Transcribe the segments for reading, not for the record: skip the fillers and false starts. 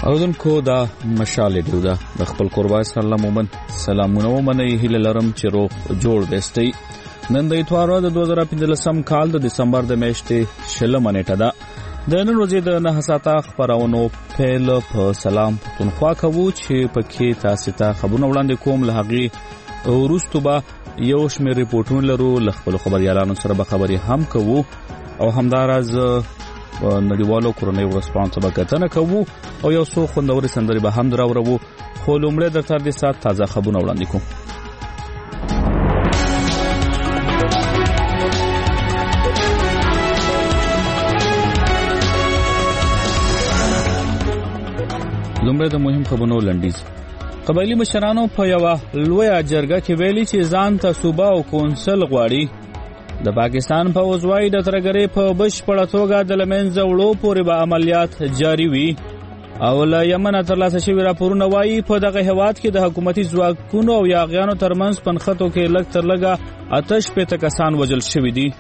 اودونکو دا مشال دیو دا د خپل قربای سلامونه ومني هیله لرم چې روغ جوړ دستي. نن د اتوار د 2015 کال د دسمبر د میاشتې 16 نیټه ده. د نن ورځې د 9 ساعته خبرونو پیل په سلام پښتونخوا کوو چې پکې تاسو ته خبرونه وړاندې کوم. له هغه وروسته به یو شمېر ریپورتونه لرو، له خپل خبريالانو سره به خبري هم کوو او همداراز نړیوالو کورنۍ ورسپانس به کتنه کوو او یو څو خوندورې سندرې به هم دراوړو. خو لومړی د تر دې سات تازه خبرونه وړاندې کوم. لومړی د مهم خبرونو لنډیز. قبایلی مشرانو په یو لویه جرګه کې ویلي چې ځان ته صوبه او کونسل غواړي. د پاکستان په وزوای د ترګری په بشپړه توګه د لمنځه وړو پورې به عملیات جاری وي او له یمن ترلاسه شوی راپورونه وایي په دغه هیواد کې د حکومتي ځواکونو او یاغیانو ترمنځ پنخته کې لږ تر لږه آتش پته کسان وژل شوي دي.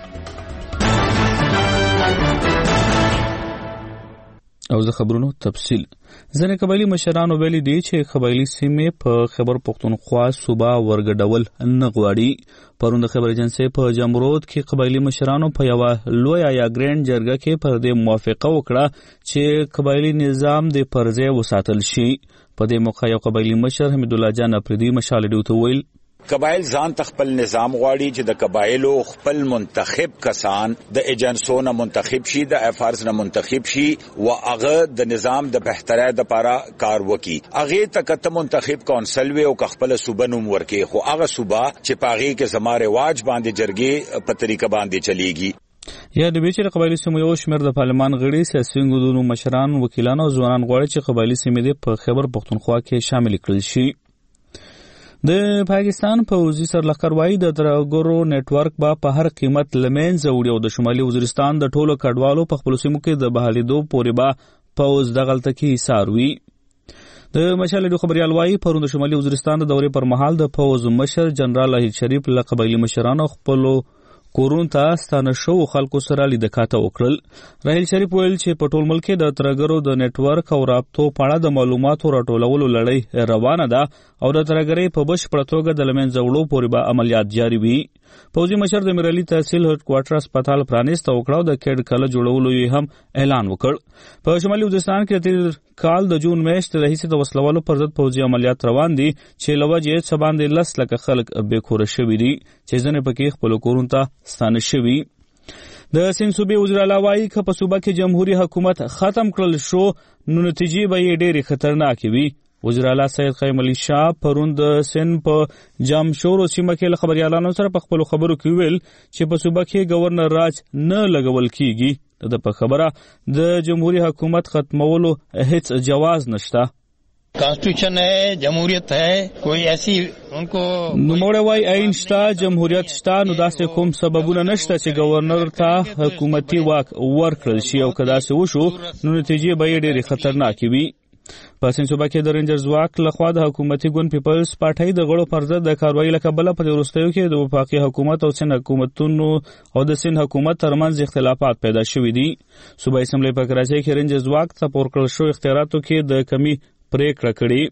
او زه خبرونو تفصیل. ځنې قبایلی مشرانو ویلي دي چې قبایلی سیمې په خیبر پختونخوا صوبه ورګډول نه غواړي. پرون د خبر ایجنسی په جمرود کې قبایلی مشرانو په یو لویه یا ګرینډ جرګه کې پر دې موافقه وکړه چې قبایلی نظام د پرځای وساتل شي. په دې موقع یو قبایلی مشر حمید الله جان اپریدي مشال ډیو ته ویل قبایل ځان خپل نظام غواړي چې د قبایلو خپل منتخب کسان د ایجنسونو منتخب شي، د افارز نه منتخب شي او هغه د نظام د بهترۍ لپاره کار وکړي. هغه تکته منتخب کونسل وي او خپل صوبه نوم ورکړي، خو هغه صوبه چې پاغي کې زماره رواج باندې جرګې په طریقه باندې چلیږي. یا د بیچاره قبایلی سیمو یو شمېر د پارلمان غړي، سیاسي ګوندونو مشران، وکیلان او ځوانان غواړي چې قبایلی سیمې په خیبر پختونخوا کې شامل کړل شي. د پاکستان پوځي سرلښکر وایي د ترګرو نتورک په هر قیمت لمنځه وړي او د شمالي وزیرستان د ټولو کډوالو په خپل سیمو کې د بحالیدو پورې به پوځ دغلته کې ایثار وي. د مشال ډیو خبريال وایي پرون د شمالي وزیرستان د دورې پر مهال د پوځ مشر جنرال احمد شریف له قبایلی مشرانو خپل کورون ته ستانه شو خلکو سره لیدکاته وکړل. راهیل شریف ویل چې په ټول ملک کې د ترګرو د نتورک او رابطو په اړه د معلوماتو راټولولو لړۍ روانه ده او د ترګری په بشپړه توګه د لمنځه وړو پورې به عملیات جاری وي. پوځي مشر د میرالي تحصیل هډ کوارټر هسپتال پرانیست او کړه د کډ کله جوړولو یې هم اعلان وکړ. په شمالي وزیرستان کې تیر کال د جون میاشتې راهیسې د وسلوالو پر ضد پوځي عملیات روان دي چې لوجه څه باندې 10 لکه خلک بېکوره شوي دي چې ځنې پکې خپل کورونو ته ستانه شوي. د سند صوبې وزیر اعلی وایي که په صوبه کې جمهوریت حکومت ختم کړل شو نو نتیجې به یې ډېرې خطرناکې وي. وزیر اعلی سید قیم علي شاه پرون د سند په جامشور سیمه کې له خبريالانو سره په خپل خبرو کې ویل چې په صوبه کې گورنر راج نه لګول کیږي. د په خبره د جمهوریت حکومت ختمولو هیڅ جواز نشته. کانسٹیٹیوشن ہے، جمہوریت ہے، کوئی ایسی ان کو نوموړی وایي عین شته، جمهوریت شته، نو داسې کوم سببونه نشته چې گورنر ته حکومتي واک ورکړل شي او که داسې وشو نو نتیجې به یې ډېرې خطرناکې وي. په سند صوبه کې د رینجرز واک لخوا د حکومتي ګوند پیپلز پارټۍ د غړو پر ضد د کاروایي له کبله په وروستیو کې د وفاقي حکومت او سند حکومتونو او د سند حکومت ترمنځ اختلافات پیدا شوي دي. صوبایي اسمبلی په کراچۍ کې رینجرز واک ته پور کړل شو اختیاراتو کې د کمی پریکړه کړې.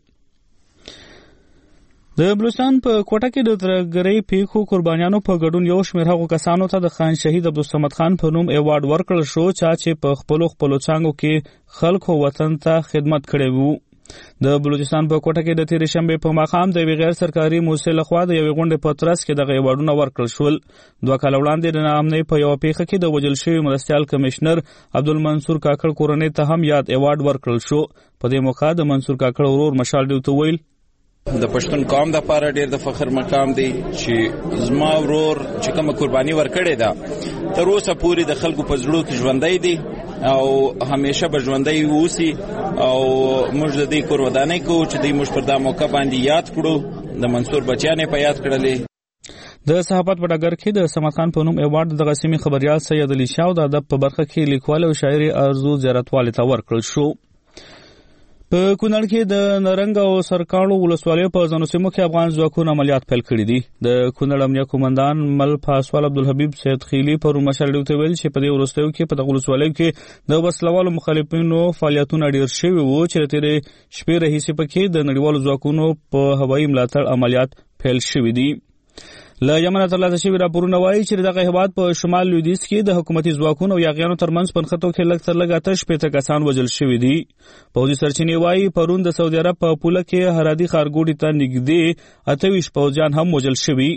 د بلوچستان په کوټه کې د ترګری پیښو قربانیانو په ګډون یو شمېر هغو کسانو ته د خان شهید عبدالصمد خان په نوم ایوارډ ورکړل شو چې په خپلو څانګو کې خلکو وطن ته خدمت کړی وو. د بلوچستان په کوټه کې د تېرې شنبې په ماښام د یوې غیر سرکاري موسسې لخوا د یوې غونډې په ترڅ کې دغه ایوارډونه ورکړل شول. 2 کاله وړاندې د ناامنۍ په یوه پیښه کې د وژل شوي مرستیال کمشنر عبدالمنصور کاکړ کورنۍ ته هم یاد ایوارډ ورکړل شو. په دې موقع د منصور کاکړ ورور مشال ډیو ته ویل د پښتون قوم د لپاره ډېر د فخر مقام دی چې زما ورور چې کومه قرباني ورکړې ده تر اوسه پورې د خلکو په زړه کې ژوندۍ دی او همیشه به ژوندۍ اوسي او موږ د دې قربانۍ کوو چې دوی موږ پر دا موقع باندې یاد کړو. د منصور بچیان په یاد کړلې. د صحافت په ډګر کې د صمد خان په نوم ایوارډ د غسیمي خبريال سید علي شاه او د ادب په برخه کې لیکوال او شاعر ارزو زیارتوالي ته ورکړل شو. په کونړ کې د نرنګ او سرکاڼو ولسوالیو په ځینو سیمو کې افغان ځواکونو عملیات پیل کړي دي. د کونړ امنیه قومندان مل پاسوال عبدالحبیب سید خیلی پرون مشال ډیو ویل چې په دې وروستیو کې په دغه ولسوالیو کې د وسلوالو مخالفینو فعالیتونه ډیر شوي وو چې تیرې شپې راهیسې پکې د نړیوالو ځواکونو په هوایي ملاتړ عملیات پیل شوي دي. له یمنه ترلاسه شوي راپورونه وایي چې دغه هیواد په شمال لویدیځ کې د حکومتي ځواکونو او یاغیانو ترمنځ په نښتو کې لږ تر لږه 8 کسان وژل شوي دي. پوځي سرچینې وایي پرون د سعودي عرب په پوله کې هرادي ښارګوټي ته نږدې 28 پوځیان هم وژل شوي.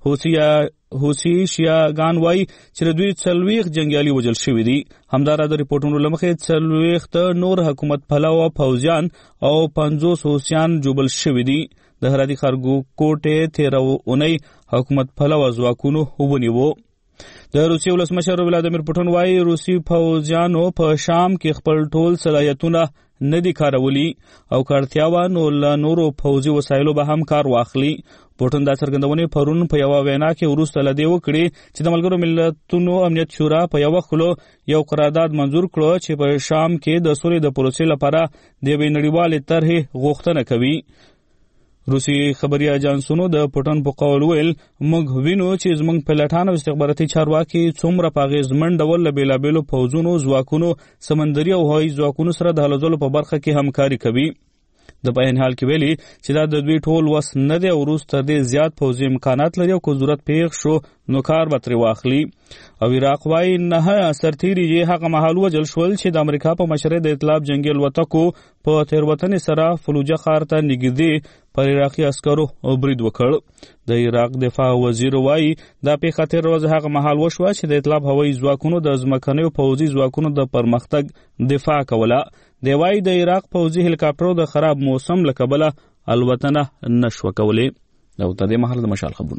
حوثي شیعاګان وایي چې د دوی 40 جنګیالي وژل شوي دي. همداراز د ریپورټونو له مخې 40 نور حکومت پلوه پوځیان او 50 حوثیان جوبل شوي دي. د هرادي ښارګوټي تیره اونۍ حکومت پلوه ځواکونو ونیوه. د روسیې ولسمشر ولادیمیر پوټین وایي روسي پوځیانو په شام کې خپل ټول صلاحیتونه نه دي کارولی او که اړتیا وه نو له نورو پوځي وسایلو به هم کار واخلي. پوټین دا څرګندونې پرون په یوه وینا کې وروسته له دې وکړې چې د ملګرو ملتونو امنیت شورا په یوه خوله یو قرارداد منظور کړو چې په شام کې د سولې د پروسې لپاره د یوې نړیوالې طرحې غوښتنه کوي. روسي خبري اجانسونو د پوټین په قول ویل موږ وینو چې زموږ پلټان او استخباراتي چارواکي څومره په اغېزمن ډول له بېلابېلو پوځونو ځواکونو سمندري او هوایي ځواکونو سره د هلو ځلو په برخه کې همکاري کوي. د په عین حال کې ویلي چې دا د دوی ټول وس نه دی او وروسته ډېر زیات پوځي امکانات لري او که ضرورت پیښ شو نو کار به ترې واخلي. او عراق وایي 9 سرتیري یې هغه مهال وژل شول چې د امریکا په مشرۍ د اطلاف جنګي الوتکو په تېروتنې سره فلوجه ښار ته نږدې پر عراقي عسکرو برید وکړ. د عراق دفاع وزیر وایي دا پیښه تېره ورځ هغه مهال وشوه چې د اطلاف هوایي ځواکونو د ځمکنیو پوځي ځواکونو د پرمختګ دفاع کوله. دی وایي د عراق پوځي هلیکاپټرو د خراب موسم له کبله الوتنه نشوه کولی. او تر دې مهاله د مشال خبرونه.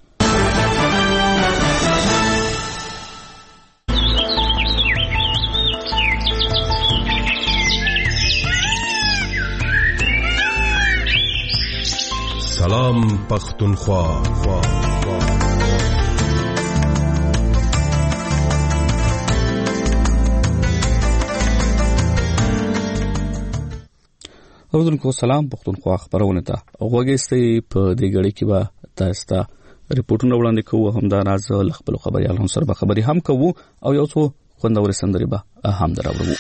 سلام پختونخوا. اوردونکو سلام پختونخوا خبرونه ته غوږی په دې غړي کې به تاسو ته ریپورتونه وړاندې کوو. همداراز له خپل خبريالانو سره به خبري هم کوو او یو څو خوندورې سندرې به هم دراوړو.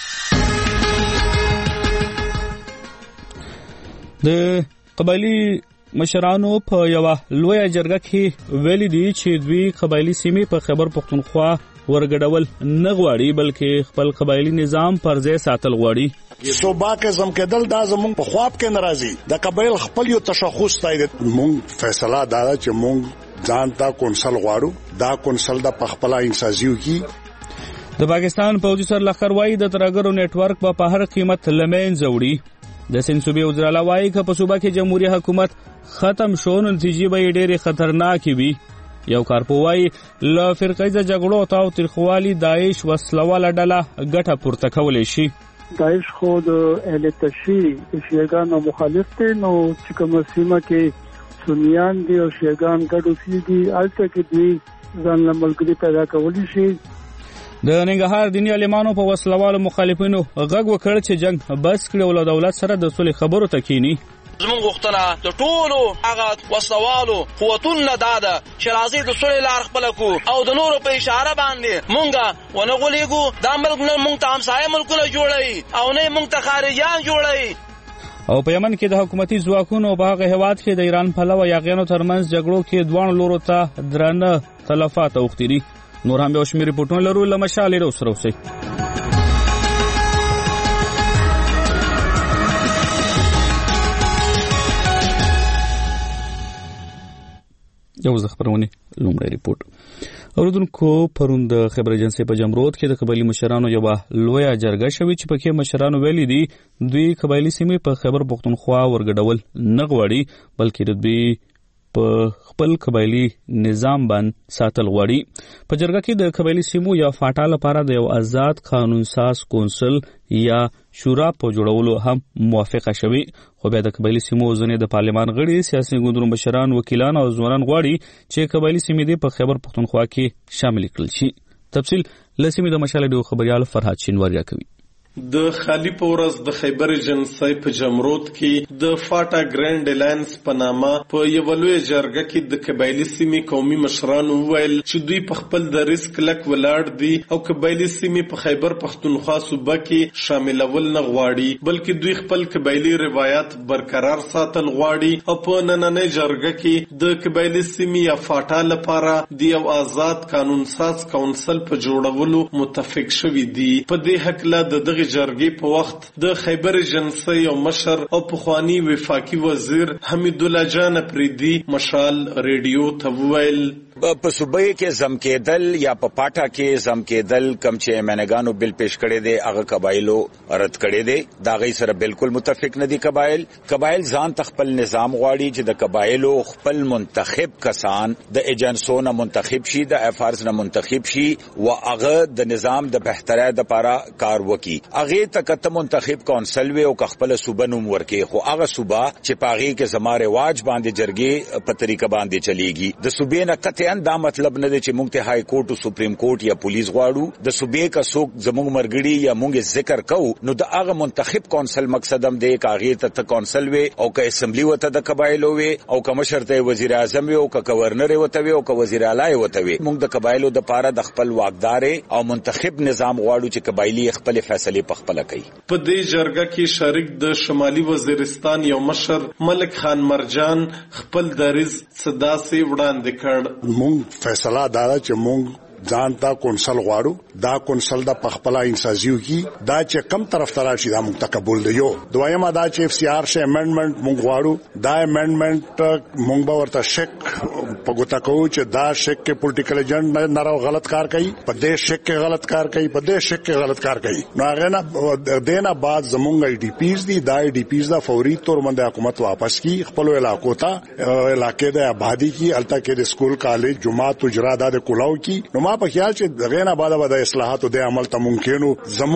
د قبایلی مشرانو په یو لوی جرګه کې ویلي دي چې دوی قبایلی سیمې په خیبر پختونخوا ورګډول نه غواړي بلکې خپل قبایلی نظام پر ځای ساتل غواړي. صوبا کې زم کېدل دا زموږ په خواب کې ناراضي د قبایل خپل یو تشخص تایید مونږ فیصله دا چې مونږ ځان ته کونسل غواړو. دا کونسل د پخپلا انسازیو کې د پاکستان پوځي سرلښکر وایي د ترګرو نیټ ورک په هر قیمت لمنځه وړي. د سند صوبې وزرا وایي چې په صوبه کې جمهوریت حکومت ختم شو نتیجې به ډېرې خطرناکې وي. یو کارپوهي له فرقې جګړو او تاریخوالي داعش وسلواله ډله ګټه پورته کولای شي. داعش خود اهل تشیع شیعاګانو مخالف دي نو چې کوم سیمه کې سنیان دي او شیعاګان ګډ اوسېږي هلته کې دوی ځان له ملګري پیدا کولی شي. د ننګرهار دیني عالمانو په وسلوالو مخالفینو غږ وکړ چې جنگ بس کړي او له دولت سره د صلح خبرو ته کینی. زمونږ غوښتنه د ټولو هغه وسلوالو قوتونو دا ده چې راځي د صلح لار خپل کو او د نورو په اشاره باندې مونږه ونه غولېږو. دا ملک نه مونږ ته همسایه ملکونه جوړوي او نه مونږ ته خارجیان جوړوي. او په یمن کې د حکومتي ځواکونو په هغه هیواد کې د ایران پلوه یاغیانو ترمنځ جګړو کې دوه لورو ته درنه تلفات اوښتي دي. نور هم یو شمېر ریپورټونه لرو له مشال ډېر سره اوسئ. یو ځل خبرونه لومړی ریپورت. اوردونکو پرون د خبر ایجنسی په جمرود کې د قبایلی مشرانو یو لوی جرګه شوې چې پکې مشرانو ویلي دي دوی قبایلی سیمې په خیبر پختونخوا ورګډول نه غواړي بلکې دوی په خپل قبایلی نظام باندې ساتل غواړي. په جرګه کې د قبایلی سیمو یا فاټا لپاره د یو آزاد قانون ساز کونسل یا شورا په جوړولو هم موافقه شوې. خو بیا د قبایلی سیمو ځینې د پارلمان غړي سیاسي ګوندونو مشران وکیلان او ځوانان غواړي چې قبایلی سیمې د په خیبر پختونخوا کې شامل کړل شي. تفصیل له سیمې د مشال ډیو خبريال فرهاد شینواری کوي. د خالی پورس د خیبر ایجنسی په جمرود کې د فاټا ګرانډ الاینس په نامه په یو لوی جرګه کې د قبایلی سیمې قومي مشران وویل چې دوی په خپل د ریسک لک ولاړ دي او قبایلی سیمې په خیبر پښتونخوا صوبه کې شاملول نه غواړي بلکې دوی خپل قبایلی روایت برقرار ساتل غواړي او په نننۍ جرګه کې د قبایلی سیمې یا فاټا لپاره د یو آزاد قانون ساز کونسل په جوړولو متفق شوي دي. په دې هکله د دغه جرګې په وخت د خیبر ایجنسی او مشر او پخوانی وفاقي وزیر حمید الله جان پریدي مشال ریډیو ته وویل په صوبه کې زم کېدل یا په پاټا کې زم کېدل کم چې منګانو بل پیش کړي دي هغه قبایلو رد کړي دي دا غي سره بالکل متفق نه دي. قبایل ځان تخپل نظام غواړي چې د قبایلو خپل منتخب کسان د ایجنسونو منتخب شي د افارز نه منتخب شي او هغه د نظام د بهترۍ لپاره کار وکړي. هغه تکته منتخب کونسل وي او خپل صوبه نوم ورکړي خو هغه صوبه چې پاغي کې زماره واج باندې جرګي په طریقه باندې چلیږي. د صوبې نه کته دا مطلب نه دی چې موږ ته های کورټ او سپریم کورټ یا پولیس غواړو. د صوبې کا څوک زموږ مرګړي یا موږ ذکر کوو نو د هغه منتخب کونسل مقصد هم دی کاغیر ته کونسل وي او که اسمبلی وته د قبایلو وي او که مشرته وزیر اعظم وي او که گورنر وته وي او که وزیر اعلی وته وي. موږ د قبایلو د پاره د خپل واکدار او منتخب نظام غواړو چې قبایلی خپل فیصله په خپل کوي. په دې جرګه کې شریک د شمالي وزیرستان یو مشر ملک خان مرجان خپل دریز صداسي وړاندې کړ. مونږ فیصله دارا چې مونږ ځانتا کونسل غواړو دا کونسل د پخپلا انسازیو کی دا چې کم طرف ترا شي دا مونږ تقبل دی. یو دویمه دا چې اف سی آر شه امندمنت مونږ غواړو دا امندمنت مونږ به ورته شک پګوتا کوو چې دا شک کې پولیټیکل ایجنټ نه راو غلط کار کوي په دې شک کې غلط کار کوي په دې شک کې غلط کار کوي. نو هغه نه دینا بعد زمونږ ای ډی پیز دي دا ای ډی پیز دا فوري تور باندې حکومت واپس کی خپل علاقو ته علاقې د آبادی کی الته کې د سکول کالج جمعات اجرا د کلاو کی. نو ما په خیال چې دغه نه بعد د اصلاحاتو د عمل ته ممکنو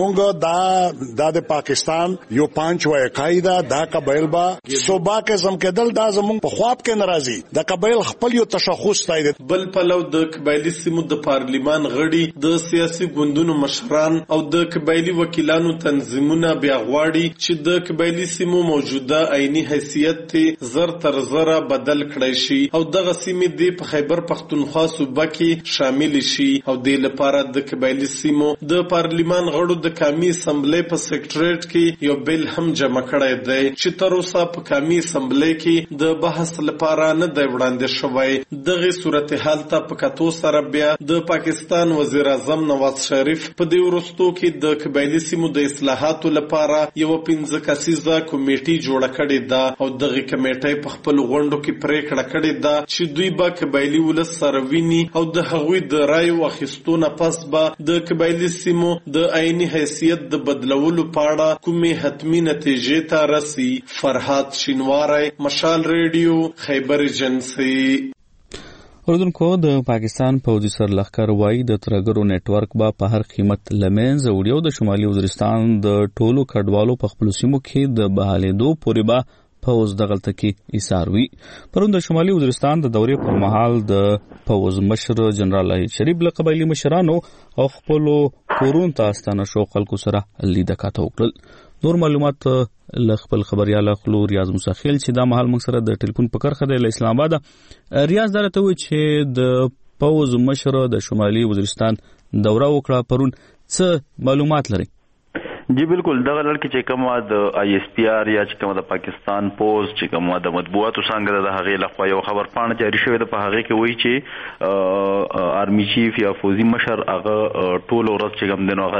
زمونږ د پاکستان یو پنځ وای قاعده دا قبایل با صوبا کې زم کېدل دا زمونږ په خواب کې ناراضي د قبایل خپل یو تشخص تایید. بل پلو د قبایلی سیمو د پارلیمان غړي د سیاسي ګوندونو مشران او د قبایلی وکیلانو تنظیمونه بیا غواړي چې د قبایلی سیمو موجوده عیني حیثیت ته زر تر زره بدل کړي شي او دغه سیمې د په خیبر پښتونخوا صوبه کې شامل شي او د لپاره د قبایلی سیمو د پارلیمان غړو د قومي اسمبلی په سیکریټریټ کې یو بل هم جمع کړی دی چې تر اوسه په قومي اسمبلی کې د بحث لپاره نه دی وړاندې شوی. دغه صورتحال ته په کتو سره بیا د پاکستان وزیر اعظم نواز شریف په دې وروستو کې د قبایلی سیمو د اصلاحاتو لپاره یو 15 کسیزه کمیټي جوړه کړې ده او دغه کمیټه په خپل غونډو کې پریکړه کړې ده چې دوی به قبایلی ولس سره ویني او د هغوی د رای واخیستونه پس به د قبایلی سیمو د عیني حیثیت د بدلولو پاړه کومې حتمی نتیجې ته رسي. فرحات شینواری مشال ریډیو خیبر ایجنسی. اردوونکو د پاکستان پوځي سرلښکر وایي د ترګرو نتورک به په هر قیمت لمنځه وړي او د شمالي وزیرستان د ټولو کډوالو په خپلو سیمو کې د بحالېدو پورې به پوز دغلته کې ایثار وي. پرون د شمالي وزیرستان د دورې پر مهال د پوز مشر جنرال شریف له قبایلی مشرانو او خپلو کورونو ته ستانه شو خلکو سره لیده کاته وکړل. نور معلومات له خپل خبريال خلو ریاض مساخیل چې دا مهال موږ سره د ټلیفون په کرخه د اسلام آباد. ریاض درته وی چې د پوز مشر د شمالي وزیرستان دوره وکړه پرون څه معلومات لري؟ جی بالکل دغه لړ کې چې کومه د آی اس پی آر یا چې کومه د پاکستان پوز چې کومه د مطبوعاتو څنګه د هغې لخوا یو خبر پاڼه جاری شوې ده په هغې کې وایي چې آرمی چیف یا فوزي مشر هغه ټول ورځ چې کوم دی نو هغه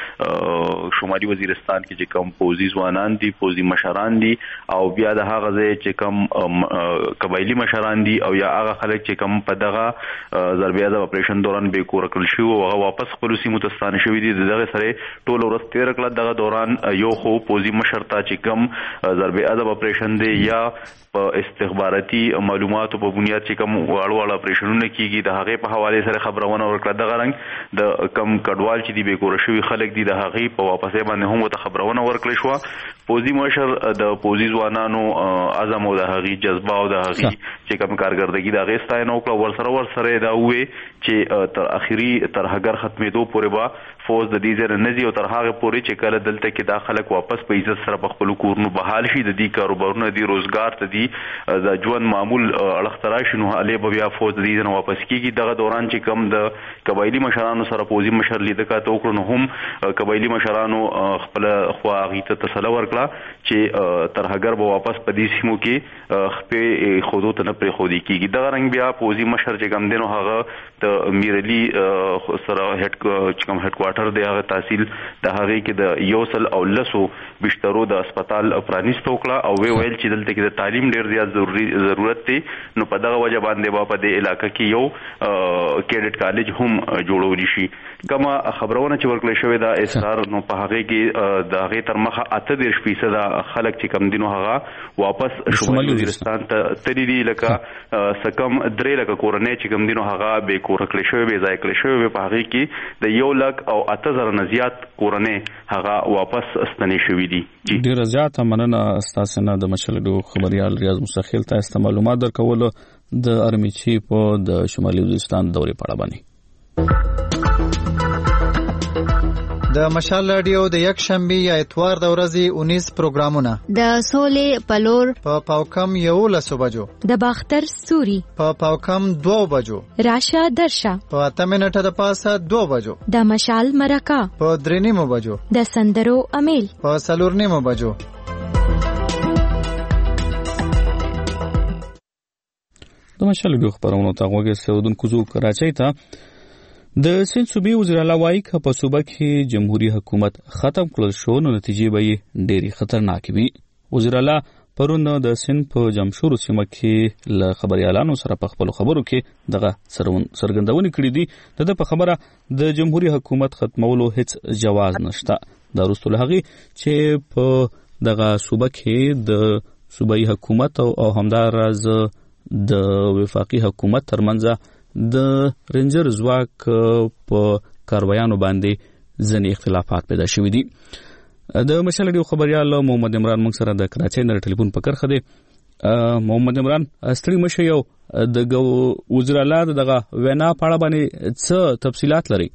د شمالي وزیرستان کې چې کوم پوزي ځوانان دي پوزي مشران دي او بیا د هغه ځای چې کوم قبایلي مشران دي او یا هغه خلک چې کوم په دغه ضربیازه اپریشن دوران بې کوره کړل شوي او هغه واپس خپلو سیمو ته ستانه شوي دي د دغه سره ټول ورځ تېره کړه. دغه دوران یو خو پوزي مشر ته چې کوم ضرب عضب اپریشن دی یا په استخباراتي معلوماتو په بنیاد چې کوم واړه اپریشنونه کیږي د هغې په حواله سره خبرونه ورکړه. دغه رنګ د کم کډوال چې دی بې کوره شوي خلک دي د هغې په واپسې باندې هم ورته خبرونه ورکړې شوه. پوزي مشر د پوزي ځوانانو عزم او د هغې جذبه او د هغې چې کوم کارګردګي د غیستاین او ورسره دا وې چې تر اخیری ترهګر ختمېدو پورې به فوج د دې ځای نه ځي او تر هغه پورې چې کله دلته کې دا خلک واپس په عزت سره په خپل کورونو بحال شي، د دې کاروبارونو د روزګار ته دي د ژوند معمول اړخ تراشي، نو علي به بیا فوج د دې نه واپس کیږي. دغه دوران چې کم د قبایلی مشرانو سره پوزي مشر لیده کا تو کړو، نو هم قبایلی مشرانو خپل خوا غیته تسلی ورکړه چې ترهګر به واپس په دې سیمو کې خپل خودو ته نه پرې خودي کیږي. دغه رنګ بیا پوزي مشر چې کم دینو هغه د میرلی سره هډ کوارټر دی، هغه تحصیل د هغه کې د یوسل او لسو بشترو د هسپتال پرانیست وکړه او ویل چې دلته کې د تعلیم ډیر زیات ضرورت دی، نو په دغه وجه باندې په دې علاقې کې یو کیډټ کالج هم جوړول شي. کومه خبرونه چې ورکړل شوې ده اسرار، نو په هغه کې د هغه تر مخه 38% خلک چې کم دینو هغه واپس شمالي وزیرستان ته تللی دي، لکه سکم 3 لک کورنۍ چې کم دینو هغه به کور کړل شوی، به ځای کړل شوی، په هغه کې د 1,08,000 نه زیات کورنۍ هغه واپس استنې شوې دي. ډیر زیات مننه تاسو نه د مشلډو خبريال ریاض مستخیل ته معلومات درکول د ارمی چیف د شمالي وزیرستان دورې په اړه باندې. د مشال رادیو د یک شنبه یا اتوار د ورځې 19 پروګرامونه د سولې پلور په پاوکم 11 بجو، د باختر سوري په پاوکم 2 بجو، راشه درشه په 8 منټه د پاسه 2 بجو، د مشال مرکه په 3 بجو، د سندرو امیل په 4 بجو. د مشال رادیو خبرونو ته غوږی سودونکو زو کراچۍ ته د سند صوبې وزیر اعلی وایي چې په صوبه کې جمهوریت حکومت ختم کړل شو، نو نتیجې به یې ډېری خطرناک وي. وزیر اعلی پرون د سند په جمشور سیمه کې له خبريالانو سره په خپل خبرو کې دغه سرګندونې کړې دي. د په خبره د جمهوریت حکومت ختمولو هیڅ جواز نشته. دا وروسته له هغې چې په دغه صوبه کې د صوبایي حکومت او همداراز د وفاقي حکومت ترمنځ د رینجر ځواک په کاروایانو باندې ځینې اختلافات پیدا شوي دي. د مشال رادیو خبريال محمد عمران موږ سره د کراچۍ نه ټلیفون په کرخه دی. محمد عمران ستړي مشه، یو د وزیر اعلی دغه وینا په اړه باندې څه تفصيلات لري؟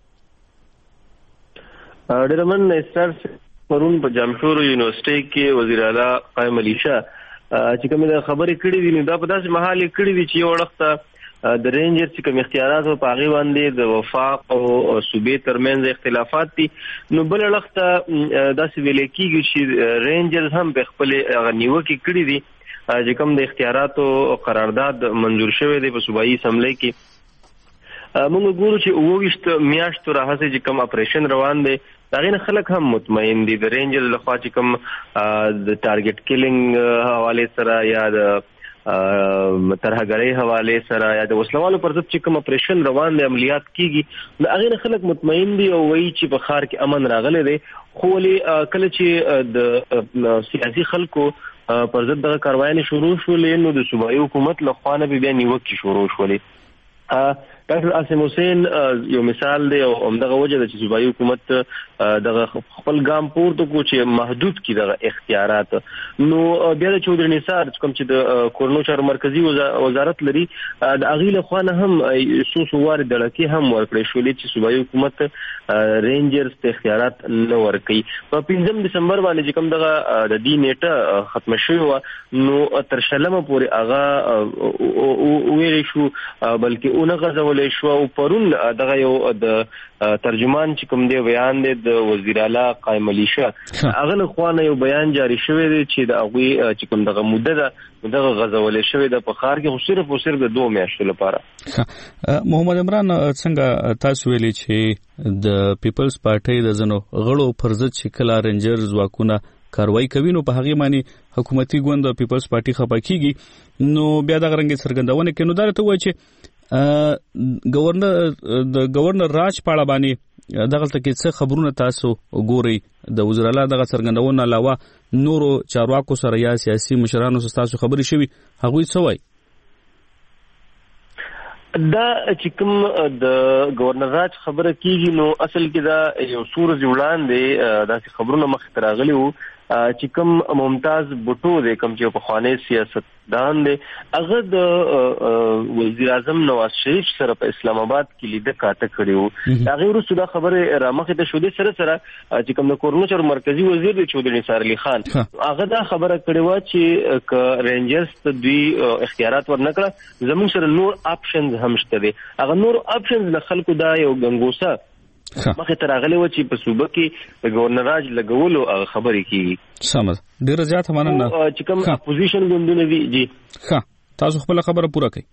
ډیرمن استار پرون په جمشور یونیورسيټي کې وزیر اعلی قائم علي شاه چې کومه خبرې کړې دي، نو دا په داسې محل کړې دي چې یو وخت د رینجر چې کوم اختیارات په هغه باندې د وفاق او صوبې ترمنځ اختلافات دي، نو بل وخت داسې ویل کېږي چې رینجر هم په خپل نیوکه کړې دي چې کوم د اختیاراتو قرارداد منظور شوی دی په صوبایي اسمبلی کې. موږ ګورو چې 28 میاشتو راهسې چې کوم اپریشن روان دی، هغه نه خلک هم مطمئن دي د رینجر لخوا چې کوم د ټارګټ کیلینګ حواله سره یا د ترهګرۍ حواله سره یا د وسلوالو پر ضد چې کوم اپریشن روان دی، عملیات کیږي، نو هغه خلک مطمئن دي او وایي چې په ښار کې امن راغلی دی. خو کله چې د سیاسي خلکو پر ضد دغه کاروایي شروع شولې، نو د صوبایي حکومت له خوا نه بیا نیوکې شروع شولې. ډاکټر عاصم حسین یو مثال دی او همدغه وجه د صوبایي حکومت دغه خپل ګام پورته کو چې محدود کی دغه اختیارات. نو بیا د چودري نثار کوم چې د کورنو چارو مرکزی وزارت لري، د اغیل خو نه هم سوسوار دلته هم ورکړی شولې چې صوبایي حکومت رینجرز ته اختیارات نه ورکړي. په 5 دسمبر باندې کوم دغه د دې نیټه ختم شوه، نو تر شلمه پورې هغه ویل شو، بلکې اون غزول شو. او پرون دغه یو د ترجمان چې کوم دی بیان دی د وزیر اعلی قائم علي شاه، هغه له خوا نه یو بیان جاری شوی دی چې د هغه چې کوم دغه مدته ده دغه غزول شوی د په ښار کې صرف او صرف د 2 میاشتو لپاره. محمد عمران څنګه تاسو ویلي چې د پیپلز پارټي د زنو غړو پر ضد چې کلا رینجر ځواکونه کاروایی کوي، نو په هغه معنی حکومتي ګوند پیپلز پارټي خپاکیږي، نو بیا د غرنګ سرګندونه کې نو دا ته وایي چې گورنر راج په اړه باندې دغه تل کې څه خبرونه تاسو ګوري د وزیر اعلی دغه څرګندونه علاوه نورو چارواکو سره یا سیاسي مشرانو سره تاسو خبرې شوي، هغه څه وایي؟ دا چې کوم د گورنر راج خبره کیږي، نو اصل کې دا یو سورج وړاندې داسې خبرونه مخ ته راغلي وو چې کوم ممتاز بوټو دی کوم چې په خوانی سیاستدان دی هغه د وزیر اعظم نواز شریف سره په اسلام آباد کې لیده کاته کړی وو. هغه وروسته دا خبره رامخې ته شوې سره چې کوم د کورنچر مرکزی وزیر دی چودري نثار علي خان هغه دا خبره کړې و چې رینجرز ته دوی اختیارات ورنکړه زموږ سره نور آپشنز هم شته دي. هغه نور آپشنز د خلکو دا یو ګنګوسه مخه تر غلې و چې په صوبه کې د گورنر راج لګولو خبرې کیږي. سم ډیره زیاته مننه. چې کوم اپوزیشن ګوندونه دي جی تاسو خپل خبره پوره کړئ.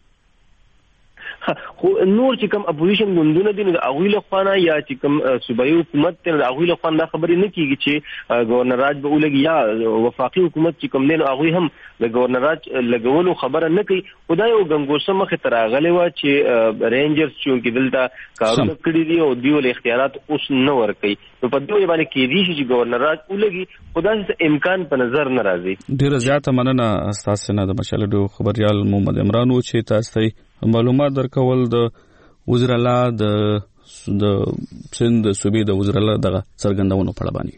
خو نور چې کوم اپوزیشن ګوندونه دي نو د هغوی له خوا نه یا چې کوم صوبایي حکومت دی نو د هغوی له خوا دا خبرې نه کیږي چې گورنر راج به ولګي یا وفاقي حکومت چې کوم دی نو هغوی هم د گورنر راج لګولو خبره نه کوي. خو دا یو ګنګوسه مخې ته راغلی وه چې رینجرز چې دلته کارونه کړي دي او دوی ولې اختیارات اوس نه ورکوي نو په دوی باندې کېدی شي چې گورنر راج ولګي خو داسې امکان په نظر نه راځي. ډېره زیاته مننه ستاسو نه د مشال ډیو خبريال محمد عمران و چې تاسو ته معلومات درکول د وزیر اعلی د سند صوبې د وزیر اعلی دغه څرګندونو په اړه باندې.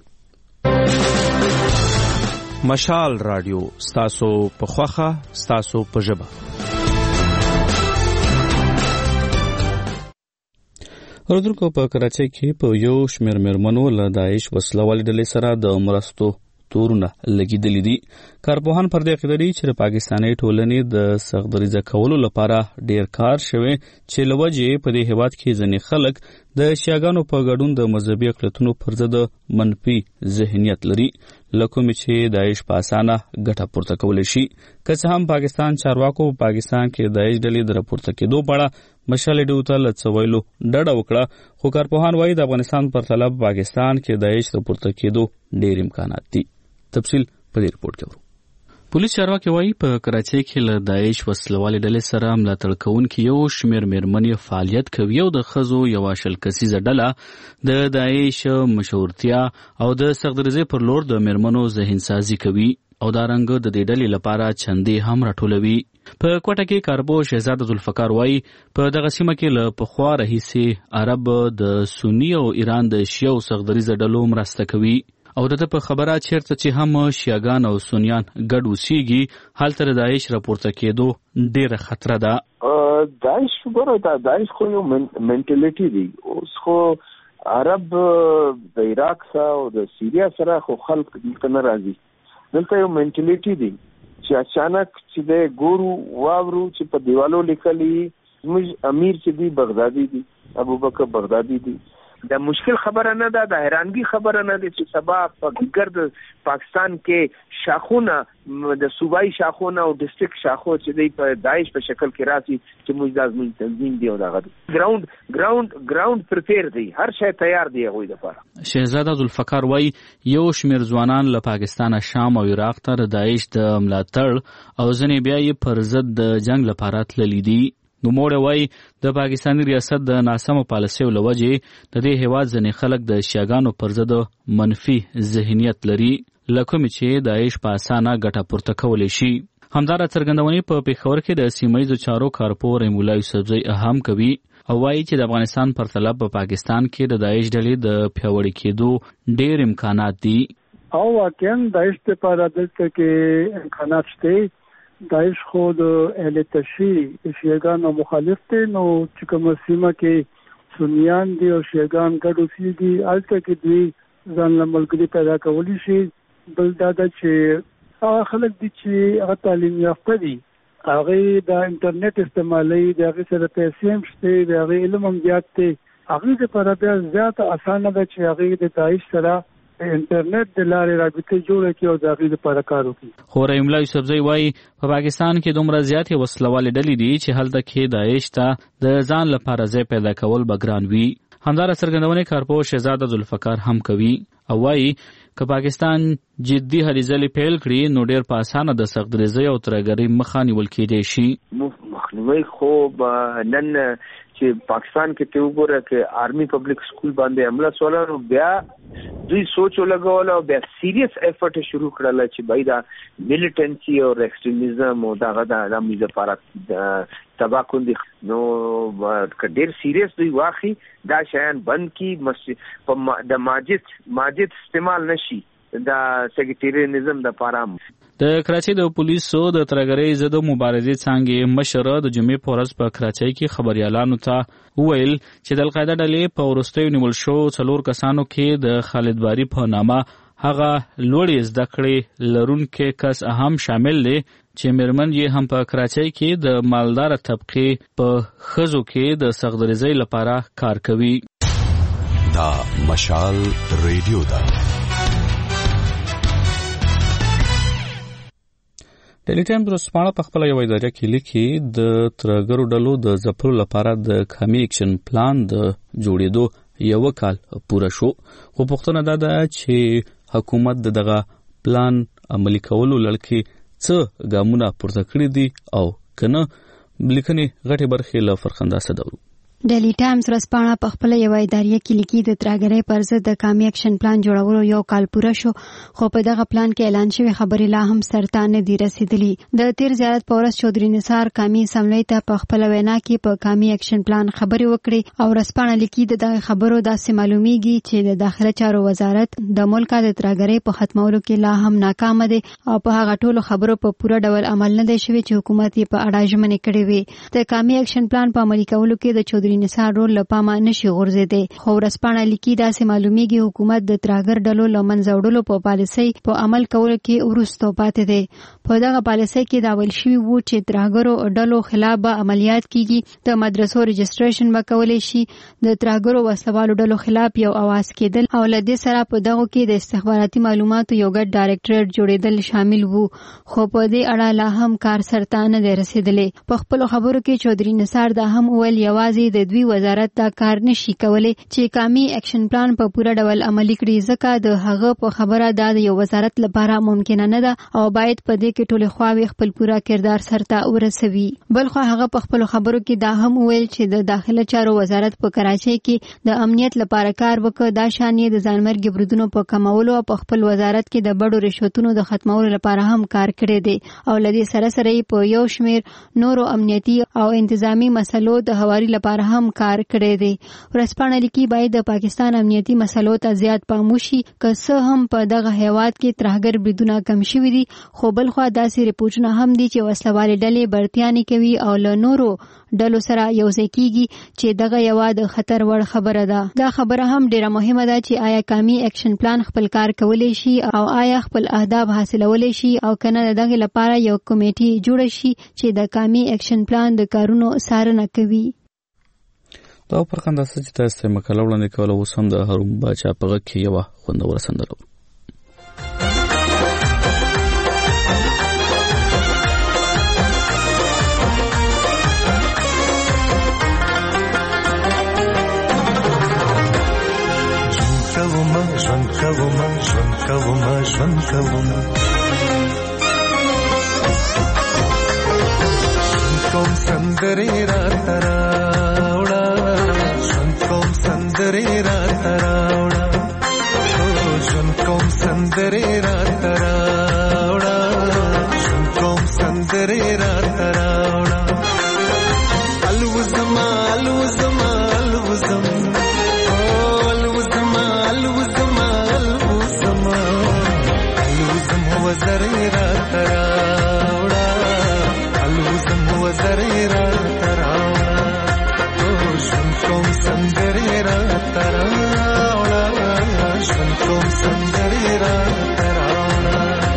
مشال رادیو ستاسو په خوخه ستاسو په ژبه. ورته په کراچۍ کې په یو شمېر مېرمنو له داعش وسله والې ډلې سره د مرستو تورونه لګیدلې دي. کارپوهان پر دې عقیده لري چې پاکستاني ټولنې د سختدریزه کولو لپاره ډیر کار شوی چې لوجه په دې هیواد کې ځینې خلک د شیعاګانو په ګډون د مذهبي اقلیتونو پر ضد منفي ذهنیت لري لکه چې داعش په اسانه ګټه پورته کولی شي. که څه هم پاکستان چارواکو په پاکستان کې داعش ډلې د راپورته کېدو په اړه مشال ډیو ته له څه ویلو ډډه وکړه خو کارپوهان وایي د افغانستان پر طلب پاکستان کې داعش راپورته کېدو ډیر امکانات دي. تفصیل په دې رپورت کې ورو. پولیس چارواکي وایي په کراچۍ کې له داعش وسلوالې ډلې سره ملاتړ کوونکي یو شمېر مېرمنې فعالیت کوي او د ښځو یوه شل کسیزه ډله د داعش مشهورتیا او د سختدریزۍ پر لور د مېرمنو ذهنسازي کوي او دا رنګ د دې ډلې لپاره چندې هم راټولوي. په کوټه کې کاربو شهزاده ذوالفقار وایي په دغه سیمه کې له پخوا راهیسې عرب د سني او ایران د شیعه او سختدریزه ډلو مرسته کوي او دته په خبره چیرته چې هم شیعاګان او سنیان ګډ اوسېږي هلته د داعش راپورته کېدو ډېره خطره ده. داعش ګوره داعش خو یو منټالیټي دی. اوس خو عرب د عراق سره او د سیریا سره خو خلک دلته نه راځي. دلته یو منټالیټي دی چې اچانک چې د ګورو واورو چې په دیوالو لیکلي زموږ امیر چې دی بغدادي دی ابوبکر بغدادي دی. دا مشکل خبره نه ده، د حیرانګي خبره نه ده چې سبا په ګرد پاکستان کې شاخونه د صوبایي شاخونه او ډیسټریکټ شاخو چې دی په داعش په شکل کې راځي چې موږ د ازمون تنظیم دی او دغه ګراوند پریپیر دی، هر شی تیار دی هغوی لپاره. شهزاده ذوالفقار وایي یو شمېر ځوانان له پاکستانه شام او عراق ته د داعش د ملاتړ او ځینې بیا یې پر ضد د جنګ لپاره تللي دي. نوموړی وایي د پاکستاني ریاست د ناسمو پالیسیو له وجې د دې هیواد ځینې خلک د شیعاګانو پر ضد منفي ذهنیت لري له کومې چې داعش په اسانه ګټه پورته کولی شي. همدارا څرګندونې په پېښور کې د سیمه ییزو چارو کارپو رحیم الله یوسفزۍ هم کوي او وایي چې د افغانستان پر طلب په پاکستان کې د داعش ډلې د پیاوړي کېدو ډېر امکانات دي. او واقعا داعش لپاره دلته کې امکانات شته. داعش خود اهل تشیع شیعاګانو مخالف دي، نو چې کومه سیمه کې سنیان دي او شیعاګان ګډ اوسېږي هلته کې دوی ځان له ملګري پیدا کولی شي. بل دا ده چې هغه خلک دي چې هغه تعلیم یافته دي، هغوی د انټرنیټ استعمالوي، د هغې سره پیسې هم شته، د هغې علم هم زیات دی. هغوی لپاره بیا زیاته اسانه ده چې هغوی د داعش سره انټرنیټ د لارې رابطه جوړه کړي او د هغې لپاره کار وکړي. خو رحیم الله یوسفزۍ وایي په پاکستان کې دومره زیاتې وسلوالې ډلې دي چې هلته کې داعش ته د ځان لپاره ځای پیدا کول به ګران وي. همدارا څرګندونې کارپو شهزاده ذوالفقار هم کوي او وایي که پاکستان جدي هلې ځلې پیل کړي نو ډېر په اسانه د سختدریزۍ او ترهګرۍ مخه نیول کېدی شي. مخنیوی خو نن چې پاکستان کې ته وګوره چې آرمي پبلک سکول باندې حمله سوله نو بیا دوی سوچ ولګول او بیا سیریس ایفرټ شروع کړل چې بای دا میلیټنسي او ایکستریمیزم او دغه د امنیت لپاره تبا کوندي نو ډېر سیریس دوی واخی دا شیان بند کی د ماجد استعمال نشي دا سکریټریانزم د پارام. د کراچۍ د پولیسو د ترګرۍ ضد مبارزې څانګې مشر د جمعې په ورځ په کراچۍ کې خبريالانو ته وویل چې د القاعده ډلې په وروستیو نیول شو 4 کسانو کې د خالد باری په نامه هغه لوړې زده کړې لرونکي کس هم شامل دی چې میرمن یې هم په کراچۍ کې د مالدار طبقې په ښځو کې د سخت‌دریزۍ لپاره کار کوي. دا مشال ریډیو دا ډیلی ټایم ورځپاڼه په خپل یو اداره کې لیکي د ترګرو ډلو د ځپلو لپاره د کامي اکشن پلان د جوړېدو یو کال پوره شو، خو پوښتنه ده چې حکومت دغه پلان عملي کولو لړ څه ګامونه پورته کړي دي او کنه. لیکنې غټه برخه له فرخنده صدورو. ډیلی ټایمز ورځپاڼه په خپل یو ادارې کې لیکي د ترګرۍ پر ضد د کامي اکشن پلان جوړولو یو کال پوره شو، خو په دغه پلان کې اعلان شوی خبرې لا هم سرته نه دي رسیدلې. د تیر زیارت په ورځ چودري نثار کامي اسمبلی ته په خپل وینا کې په کامي اکشن پلان خبرې وکړې او ورځپاڼه لیکي د دغه خبرو داسې معلومیږي چې د داخله چارو وزارت د ملک د ترګرۍ په ختمولو کې لا هم ناکام دی او په هغه ټولو خبرو په پوره ډول عمل نه دی شوی چې حکومت یې په اړه ژمنې کړې وي. د کامي اکشن پلان په عملي کولو کې د چودري نثار رول لپاره نشي غورځېدی، خو ورځپاڼه لیکي داسې معلومیږي حکومت د ترګر ډلو له منځه وړلو په پالیسۍ په عمل کولو کې وروسته پاتې دی. په دغه پالیسۍ کې دا ویل شوي وو چې ترګرو ډلو خلاف به عملیات کیږي، د مدرسو رجسټریشن به کولی شي، د ترګرو وسلوالو ډلو خلاف یو اواز کېدل او له دې سره په دغه کې د استخباراتي معلوماتو یو ګډ ډایرکټریټ جوړېدل شامل وو، خو په دې اړه لا هم کار سرته نه دی رسېدلی. په خپلو خبرو کې چودري نثار دا هم وویل یوازې د دوی وزارت دا کار نشي کولی چې کامي اکشن پلان په پوره ډول عملي کړي، ځکه د هغه په خبره دا د یو وزارت لپاره ممکنه نه ده او باید په دې کې ټولې خواوې خپل پوره کردار سرته ورسوي. بلخو هغه په خپلو خبرو کې دا هم وویل چې د داخله چارو وزارت په کراچۍ کې د امنیت لپاره کار وکړ، دا شان یې د ځانمرګي بریدونو په کمولو او په خپل وزارت کې د بډو رشوتونو د ختمولو لپاره هم کار کړی دی او له دې سره سره په یو شمېر نورو امنیتي او انتظامی مسلو د هواري لپاره هم کار کړی دی. ورځپاڼه لیکي باید د پاکستان امنیتي مسلو ته زیات پام وشي، که څه هم په دغه هیواد کې ترهګر بریدونه کم شوي دي، خو بلخوا داسې ریپورټونه هم دي چې وسلوالې ډلې برتیانې کوي او له نورو ډلو سره یوځای کیږي چې دغه یوه د خطر وړ خبره ده. دا خبره هم ډیره مهمه ده چې آیا کامي اکشن پلان خپل کار کولی شي او آیا خپل اهداف حاصلولی شي او کنه د دغه لپاره یو کمیټي جوړ شي چې د کامي اکشن پلان د کارونو څارنه کوي. دا پرخنده چې تاسو ته مکالمه وړاندې کوله، اوس هم د هارون باچا په غږ کې یوه خوندوره سندره وو. کوم سندرې راته راوړه، ژوند کوم سندرې راته راوړه، ژوند کوم سندرې راته راوړه، ژوند کوم سندرې راته راوړه. الوزما الوزما الوزم الوزما الوزما الوزما الوزم وزرې راته راوړه، الوزم وزرې راته راوړه، ژوند کوم سندرې راته راوړه، ژوند کوم سندرې راته راوړه.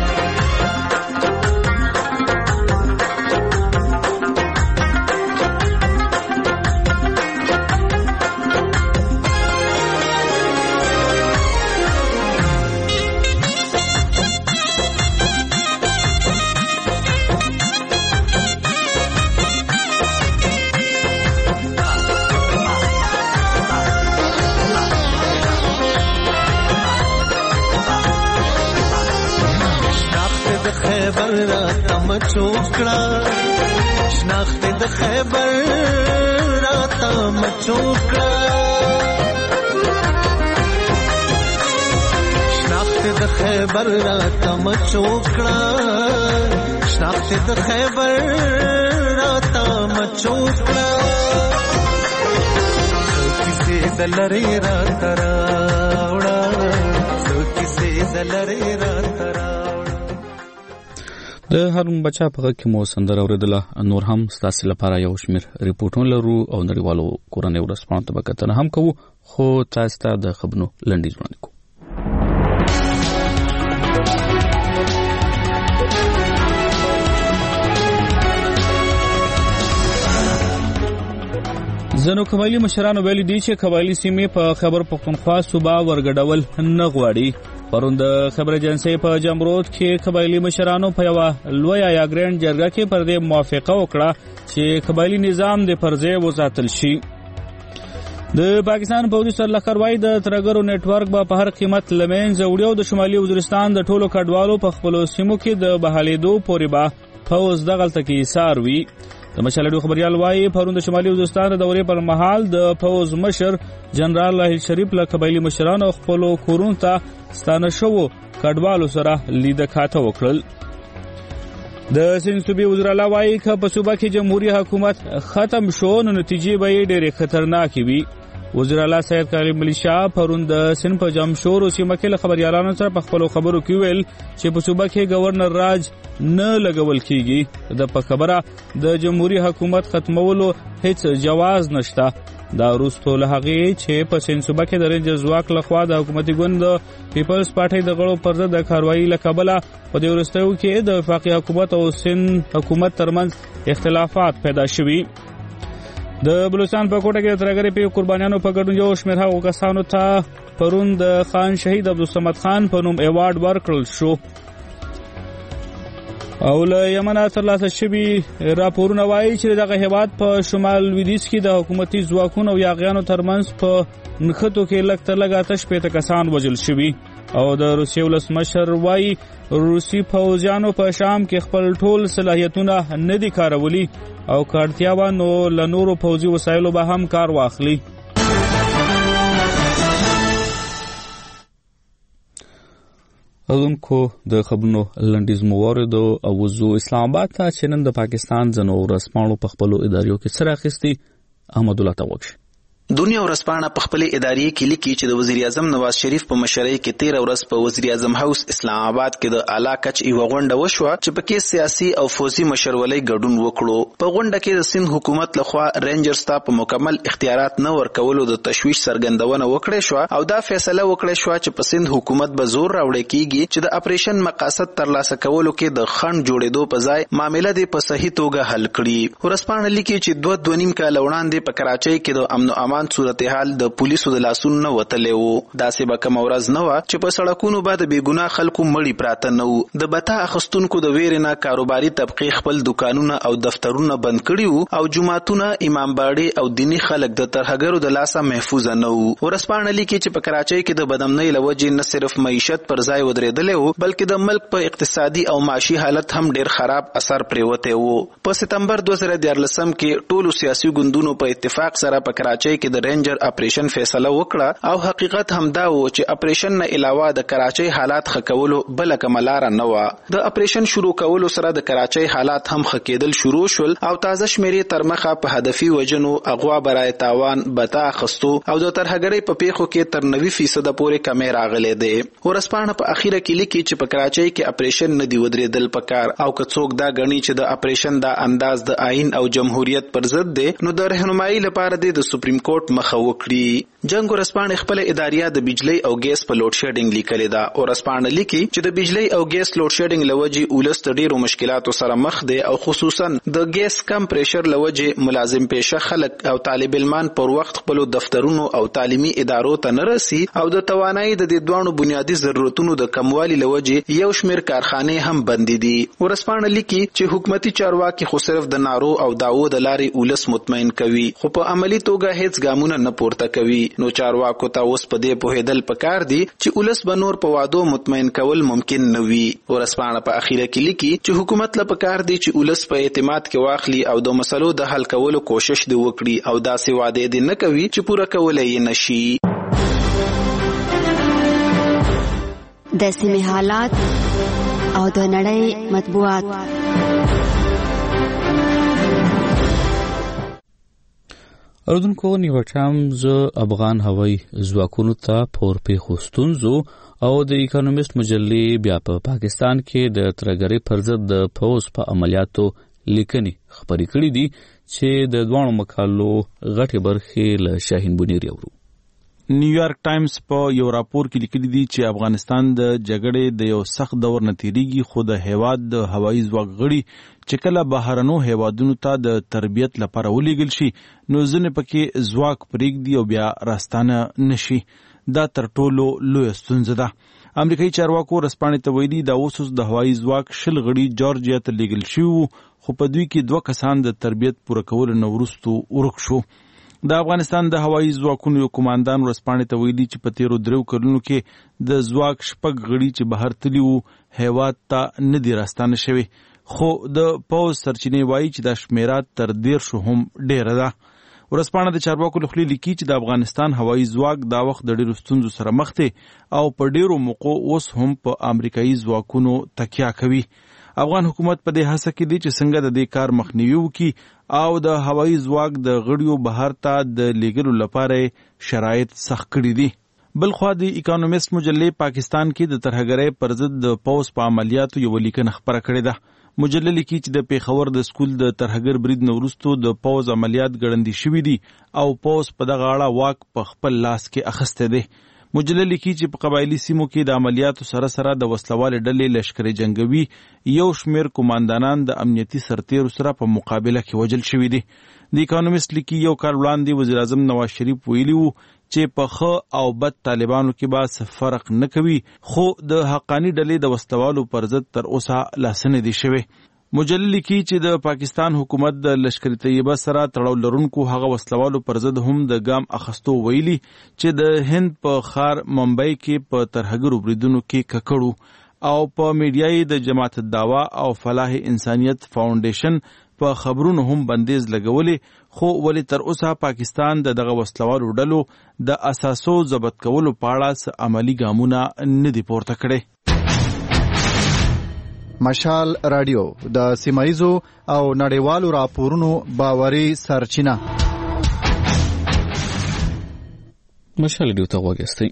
خیبر راته مچوکړه، شناخت د خیبر راته مچوکړه، شناخت د خیبر راته مچوکړه، شناخت د خیبر راته مچوکړه، کیسې د لرې راته راوړه، کیسې د دلری راترا د هارون بچا په کې مو سندره اوریدله. نور هم ستاسو لپاره یو شمېر ریپورتونه لرو او نړیوالو کورنۍ ورځپاڼو ته به کتنه هم کوو، خو تاسو ته د خبرونو لنډیز وړاندې کوو. ځینو قبایلي مشرانو ویلي دي چې قبایلي سیمې په خیبر پښتونخوا صوبه ورګډول نه غواړي. پرون د خبر ایجنسۍ په جمرود کې قبایلي مشرانو په یوه لویه یا ګرینډ جرګه کې پر دې موافقه وکړه چې قبایلي نظام د پرځای وساتل شي. د پاکستان پوځي سرلښکر وايي د ترګرو نېټورک به په هر قیمت له منځه وړي او د شمالي وزیرستان د ټولو کډوالو په خپلو سیمو کې د بحالېدو پورې به پوځ دغلته کې ایثار وي. د مشال راډیو خبريال وايي پرون د شمالي وزیرستان د دورې پر مهال د فوز مشر جنرال لاهل شریف له قبایلی مشرانو خپل کورونو ته ستانه شو کډوالو سره لیده کاته وکړل. د سند صوبې وزیر اعلی وايي چې په صوبه کې جمهوریت حکومت ختم شو نو نتیجې به ډېرې خطرناکې وي. وزیر اعلی سید کالم ملی شاه پرون د سند په جمشور او سیمه کې خبريالانو سره په خپل خبرو کې ویل چې په صوبه کې گورنر راج نه لګول کیږي. د په خبره د جمهوریت حکومت ختمولو هیڅ جواز نشته. دا وروسته له هغې چې په سند صوبه کې د رینجر ځواک لخوا د حکومتي ګوند پیپلز پارټۍ د غړو پر ضد د کاروایي له کبله په دې وروستیو کې د وفاقي حکومت او سند حکومت ترمنځ اختلافات پیدا شوي. د بلوچستان په کوټه کې د ترګرې په قربانیانو په ګډون یو شمېر هغو کسانو ته پرون د خان شهید عبدالصمد خان په نوم ایوارډ ورکړل شو. او له یمن ترلاسه شوي راپورونه وایي چې دغه هیواد په شمال لویدیځ کې د حکومتي ځواکونو او یاغیانو ترمنځ په نښتو کې لږ تر لږه 8 کسان وژل شوي. او د روسیې ولسمشر وایي روسي پوځیانو په شام کې خپل ټول صلاحیتونه نه دي کارولي او کارتیا و نو له نورو پوځي وسایلو به هم کار واخلي. اونکو د خبرونو لنډیز موارد او وزو اسلام آباد ته چې نن د پاکستان ځنو ورسپانو په خپل اداریو کې سره اخیستي احمد الله توکش. دنیا ورځپاڼه په خپل ادارې کې لیکي چې د وزیر اعظم نواز شریف په مشرۍ کې 13 ورځ په وزیر اعظم هاوس اسلام آباد کې د اعلی کچ یو غونډه وشوه چې پکې سیاسي او فوزي مشرولۍ ګډون وکړو. په غونډه کې د سند حکومت لخوا رینجرز ته په مکمل اختیارات نه ورکولو د تشویش څرګندونه وکړې شو او دا فیصله وکړې شو چې په سند حکومت به زور راوړي کیږي چې د اپریشن مقاصد ترلاسه کولو کې د خنډ جوړېدو په ځای معاملې د په صحیح توګه حل کړي. ورځپاڼه لیکي چې 2.5 کال وړاندې په کراچۍ کې د امن او امان صورتحال د پولیسو د لاسونو نه وتلی و. داسې به کومه ورځ نه وه چې په سړکونو به د بېګناه خلکو مړي پراته نه وو. د بتا اخیستونکو د ویرې نه کاروباري طبقې خپل دکانونه او دفترونه بند کړي وو او جوماتونه، امامباړې او دیني خلک د ترهګرو د لاسه محفوظ نه وو. ورځپاڼه لیکي چې په کراچۍ کې د بدامنۍ له وجې نه صرف معیشت پر ځای ودرېدلی و بلکې د ملک په اقتصادي او معاشي حالت هم ډېر خراب اثر پرېوتی و. په سپتمبر 2014 کې ټولو سیاسي ګوندونو په اتفاق سره په کراچۍ کې د رینجر اپریشن فیصله وکړه او حقیقت هم دا و چې اپریشن نه علاوه د کراچۍ حالات ښه کولو بل کومه لار نه و. د اپریشن شروع کولو سره د کراچۍ حالات هم ښه کېدل شروع شول او تازه شمیرې تر مخه په هدفي وجنو، اغوا برای تاوان، بتا اخستو او د ترهګرۍ په پیښو کې تر 90% پورې کمې راغلې ده. ورځپاڼه په اخیره کې لیکي چې په کراچۍ کې اپریشن نه دی ودرېدل پکار او که څوک دا غني چې د اپریشن دا انداز د آئین او جمهوریت پر ضد دی نو د رهنمایي لپاره د سپریم کورټ مخه وکړي. جنگ ورځپاڼه خپل اداریه د بجلی او ګیس په لوډ شیډینګ لیکلې ده. ورځپاڼه لیکي چې د بجلی او ګیس لوډ شیډینګ لوجې ولست ډیرو مشکلاتو سره مخ دي او خصوصا د ګیس کم پریشر لوجې ملازم پیشه خلک او طالب علمان پر وخت خپل دفترونو او تعلیمي ادارو ته نه رسي او د توانایي د دوانو بنیادی ضرورتونو د کموالي لوجې یو شمیر کارخانه هم بند دي. ورځپاڼه لیکي چې حکومتي چارواکي خو صرف د نارو او داوو د لارې ولس مطمئن کوي خو په عملی توګه هیڅ ګامونه نه پورته کوي. نو چارواکو ته اوس په دې پوهېدل پکار دي چې ولس به نور په وعدو مطمئن کول ممکن نه وي. ورځپاڼه په اخیره کې لیکي چې حکومت له پکار دي چې ولس په اعتماد کې واخلي او د مسلو د حل کولو کوشش دی وکړي او داسې وعده دي نه کوي چې پوره کولای یې نشي. د سیمې حالات او د نړۍ مطبوعات. اردوونکو نیوټرام ز افغان هوایي ځواکونو ته پور پیښو ستونزو او د اکانومیست مجلې بیا په پاکستان کې د ترګری پر ضد د پوز په عملیاتو لیکنې خبرې کړې دي چې د دوه مقالو غټه برخه له شاهین بنيري اورو. نیویارک ټایمز په یو راپور کې لیکلي دي چې افغانستان د جګړې د یو سخت دور نه تیریږي، خو د هیواد د هوایي ځواک غړي چې کله بهرنو هیوادونو ته د تربیت لپاره ولېږل شي نو ځنې پکې ځواک پرېږدي او بیا راستانه نشي. دا تر ټولو لویه ستونزه ده. امریکایي چارواکو رسپانې ته ویلي دا اوس د هوایي ځواک 20 غړي جورجیا ته لېږل شوي، خو په دوی کې 2 کسان د تربیت پوره کولو نه وروسته ورک شو. د افغانستان د هوایي ځواکونو یو کمانډان رسپانې ته ویلي چې په تیرو 3 کلونو کې د ځواک 6 غړي چې بهر تللي وو هیواد ته نه دي راستانه شوي، خو د پوز سرچینې وایي چې دا شمیره تر 10 هم ډیره ده. ورسپانه د چارواکو له خولې لیکي چې د افغانستان هوایي ځواک دا وخت د ډیرو ستونزو سره مخ دی او په ډیرو موقعو اوس هم په امریکایي ځواکونو تکیه کوي. افغان حکومت په دې هڅه کې دی چې څنګه د دې کار مخنیوي وکړي او د هوایي ځواک د غړیو بهر ته د لیږلو لپاره شرایط سخت کړي دي. بلخوا د اکانومیست مجلې پاکستان کې د ترهګرۍ پر ضد د پوز په عملیاتو یو لیکنه خبره کړې ده. مجلې لیکي چې د پیښور د سکول د ترهګر برید نه وروسته د پوز عملیات ګړندي شوي دي او پوز په دغه اړه واک په خپل لاس کې اخیستی دی. مجلې لیکي چې په قبایلي سیمو کې د عملیاتو سره سره د وسلوالې ډلې لشکري جنگوي یو شمیر قوماندانان د امنیتي سرتیرو سره په مقابله کې وژل شوي دي. د اکانومیست لیکي یو کال وړاندې وزیر اعظم نواز شریف ویلي وو چې په ښه او بد طالبانو کې به څه فرق نه کوي، خو د حقاني ډلې د وسلوالو پر ضد تر اوسه لاسنه دي شوي. مجلې لیکي چې د پاکستان حکومت د لشکري طیبه سره تړاو لرونکو هغه وسلوالو پر ضد هم د ګام اخستو ویلي چې د هند په ښار ممبئی کې په ترهګرو بریدونو کې ککړو او په میډیایي د جماعت الدعوا او فلاح انسانیت فاونډیشن په خبرونو هم بندیز لګولې، خو ولې تر اوسه پاکستان دغه وسلوالو ډلو د اساسو ضبط کولو په اړه عملی ګامونه نه دي پورته کړي. مشال رادیو د سیمایزو او نړیوالو راپورونو باوري سرچینه. مشال رادیو ته وګورئ.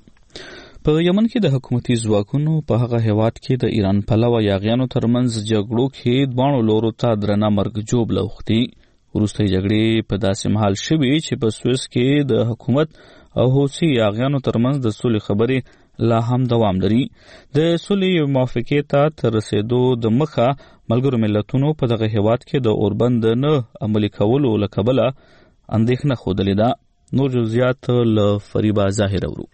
په یمن کې د حکومتي ځواکونو په هغه هیواد کې د ایران پلوه یاغیانو ترمنځ جګړو کې دوه لورو ته درنه مرګ جوړ لوختي. وروستۍ جګړې په داسې مهال شوي چې په سویس کې د حکومت او حوثي یاغیانو ترمنځ د سولې خبرې لا هم دوام لري. د سولې موافقې ته تر رسیدو د مخه ملګرو ملتونو په دغه هیواد کې د اوربند نه عملي کولو له کبله اندېښنه ښودلې ده. نور جزئیات له فریبا ظاهر اورو.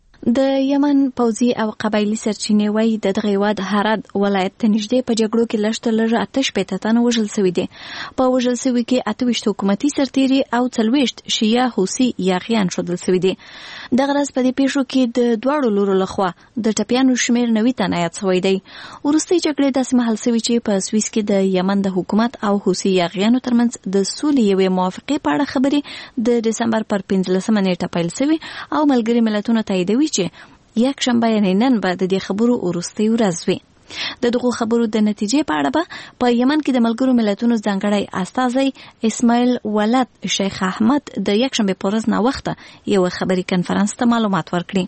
د یمن پوځي او قبایلی سرچینې وایي د دغه هیواد هرات ولایت ته نږدې په جګړو کې لږ تر لږه 88 تنه وژل شوي دي. په وژل شوي کې 28 حکومتي سرتیري او 40 شیعه حوثي یاغیان ښودل شوي دي. دغه راز په دې پیښو کې د دواړو لورو لخوا د ټپیانو شمیر 90 تنه یاد شوی دی. وروستۍ جګړې داسې مهال شوي چې په سویس کې د یمن د حکومت او حوثي یاغیانو ترمنځ د سولې یوې موافقې په اړه خبرې د دسمبر پر 15 نیټه پیل شوي او ملګري ملتونو تاییدوي چې یک شنبه یعنی نن به د دې خبرو وروستۍ ورځ وي. د دغو خبرو د نتیجې په اړه به په یمن کې د ملګرو ملتونو ځانګړی استازی اسماعیل ولد شیخ احمد د یک شنبه په ورځ ناوخته یو خبري کنفرانس ته معلومات ورکړي.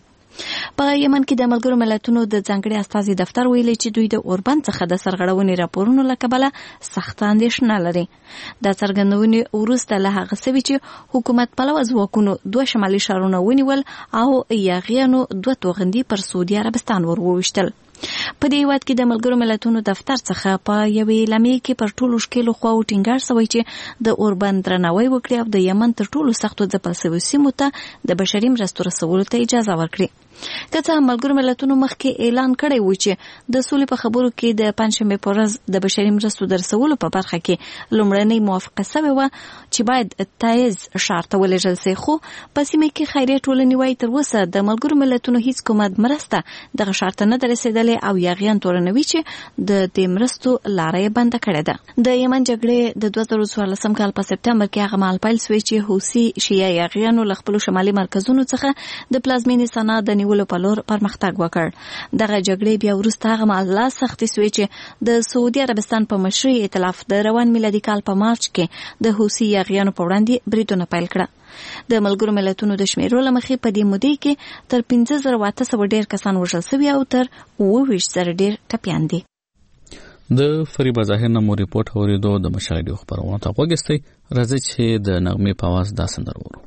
په یمن کې د ملګرو ملتونو د ځانګړي استازي دفتر ویلي چې دوی د اوربند څخه د سرغړونې راپورونو له کبله سخت اندېښنه لري. دا څرګندونې وروسته له هغه څه چې حکومت پلوه ځواکونو 2 شمالي ښارونه ونیول او یاغیانو 2 توغندي پر سعودي عربستان وروویشتل. په دې هیواد کې د ملګرو ملتونو دفتر څخه په یوې اعلامیې کې پر ټولو ښکېلو خواو ټینګار شوی چې د اوربند درناوی وکړي او د یمن تر ټولو سختو ځپل شویو سیمو ته د بشري مرستو رسولو ته اجازه ورکړي. که څه هم ملګرو ملتونو مخکې اعلان کړی و چې د سولې په خبرو کې د پنجشنبې په ورځ د بشري مرستو د رسولو په برخه کې لومړنۍ موافقه شوې وه چې باید تایز ښار ته ولېږل شي، خو په سیمه کې خیریه ټولنې وایي تر اوسه د ملګرو ملتونو هیڅ کومه مرسته دغه ښار ته نه ده رسېدلې او یاغیان تورنوي چې د دې مرستو لاره یې بنده کړې ده. د یمن جګړې د 2014 کال په سپتمبر کې هغه مهال پیل شوې چې حوثي شیعه یاغیانو له خپلو شمالي مرکزونو څخه د پلازمینې سنا د نیولو په لور پرمختګ وکړ. دغه جګړې بیا وروسته هغه مهال لا سختې شوې چې د سعودي عربستان په مشرۍ ائتلاف د روان میلادي کال په مارچ کې د حوثي یاغیانو په وړاندې بریدونه پیل کړه. د ملګرو ملتونو د شمیرو له مخې په دې مودې کې تر 15800 ډیر کسان وژل شوي او تر 22,000 ډیر ټپیان دي. د فریبا ظاهر نمو ریپورت اوریدو د مشال رادیو خبرونه ته وګورئ. راځي چې د نغمې په आवाज دا سندره ورو.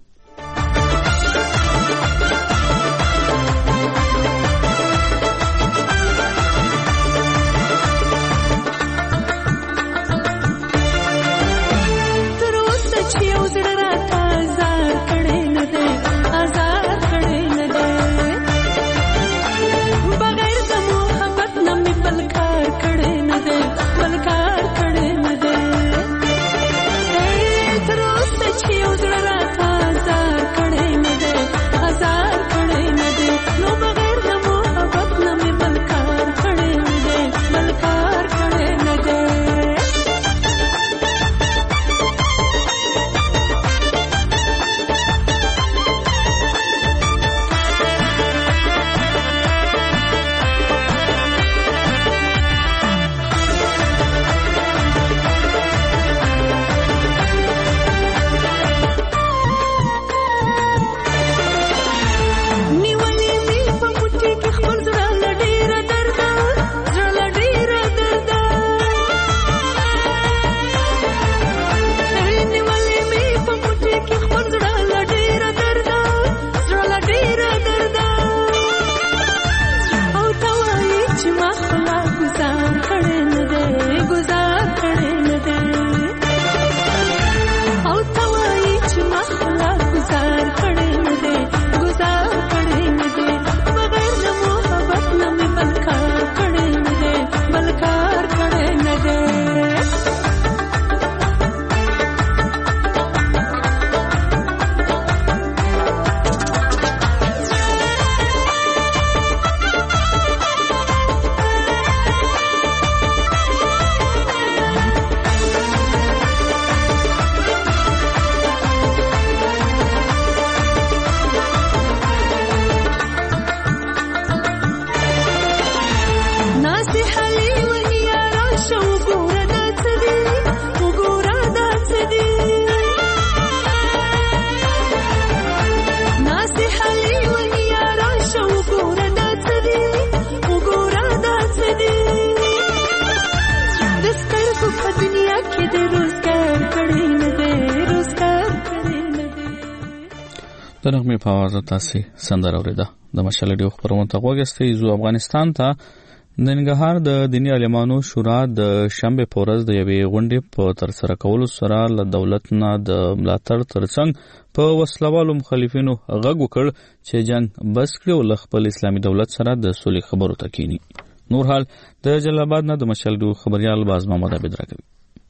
د نغمې په आवाज تاسو سندره اوریده. د مشال رادیو خبرونه ته وګورئ. زو افغانستان ته د ننګرهار د دینی عالمانو شورا د شنبه په ورځ د یوې غونډې په تر سره کولو سره له دولت نه د ملاتړ ترڅنګ په وسلوالو مخالفینو غږ وکړ چې جنگ بس کړي او له خپل اسلامي دولت سره د سولې خبرو ته کینی. نور حال د جلال آباد نه د مشال رادیو خبريال باز محمد عبد راکوي.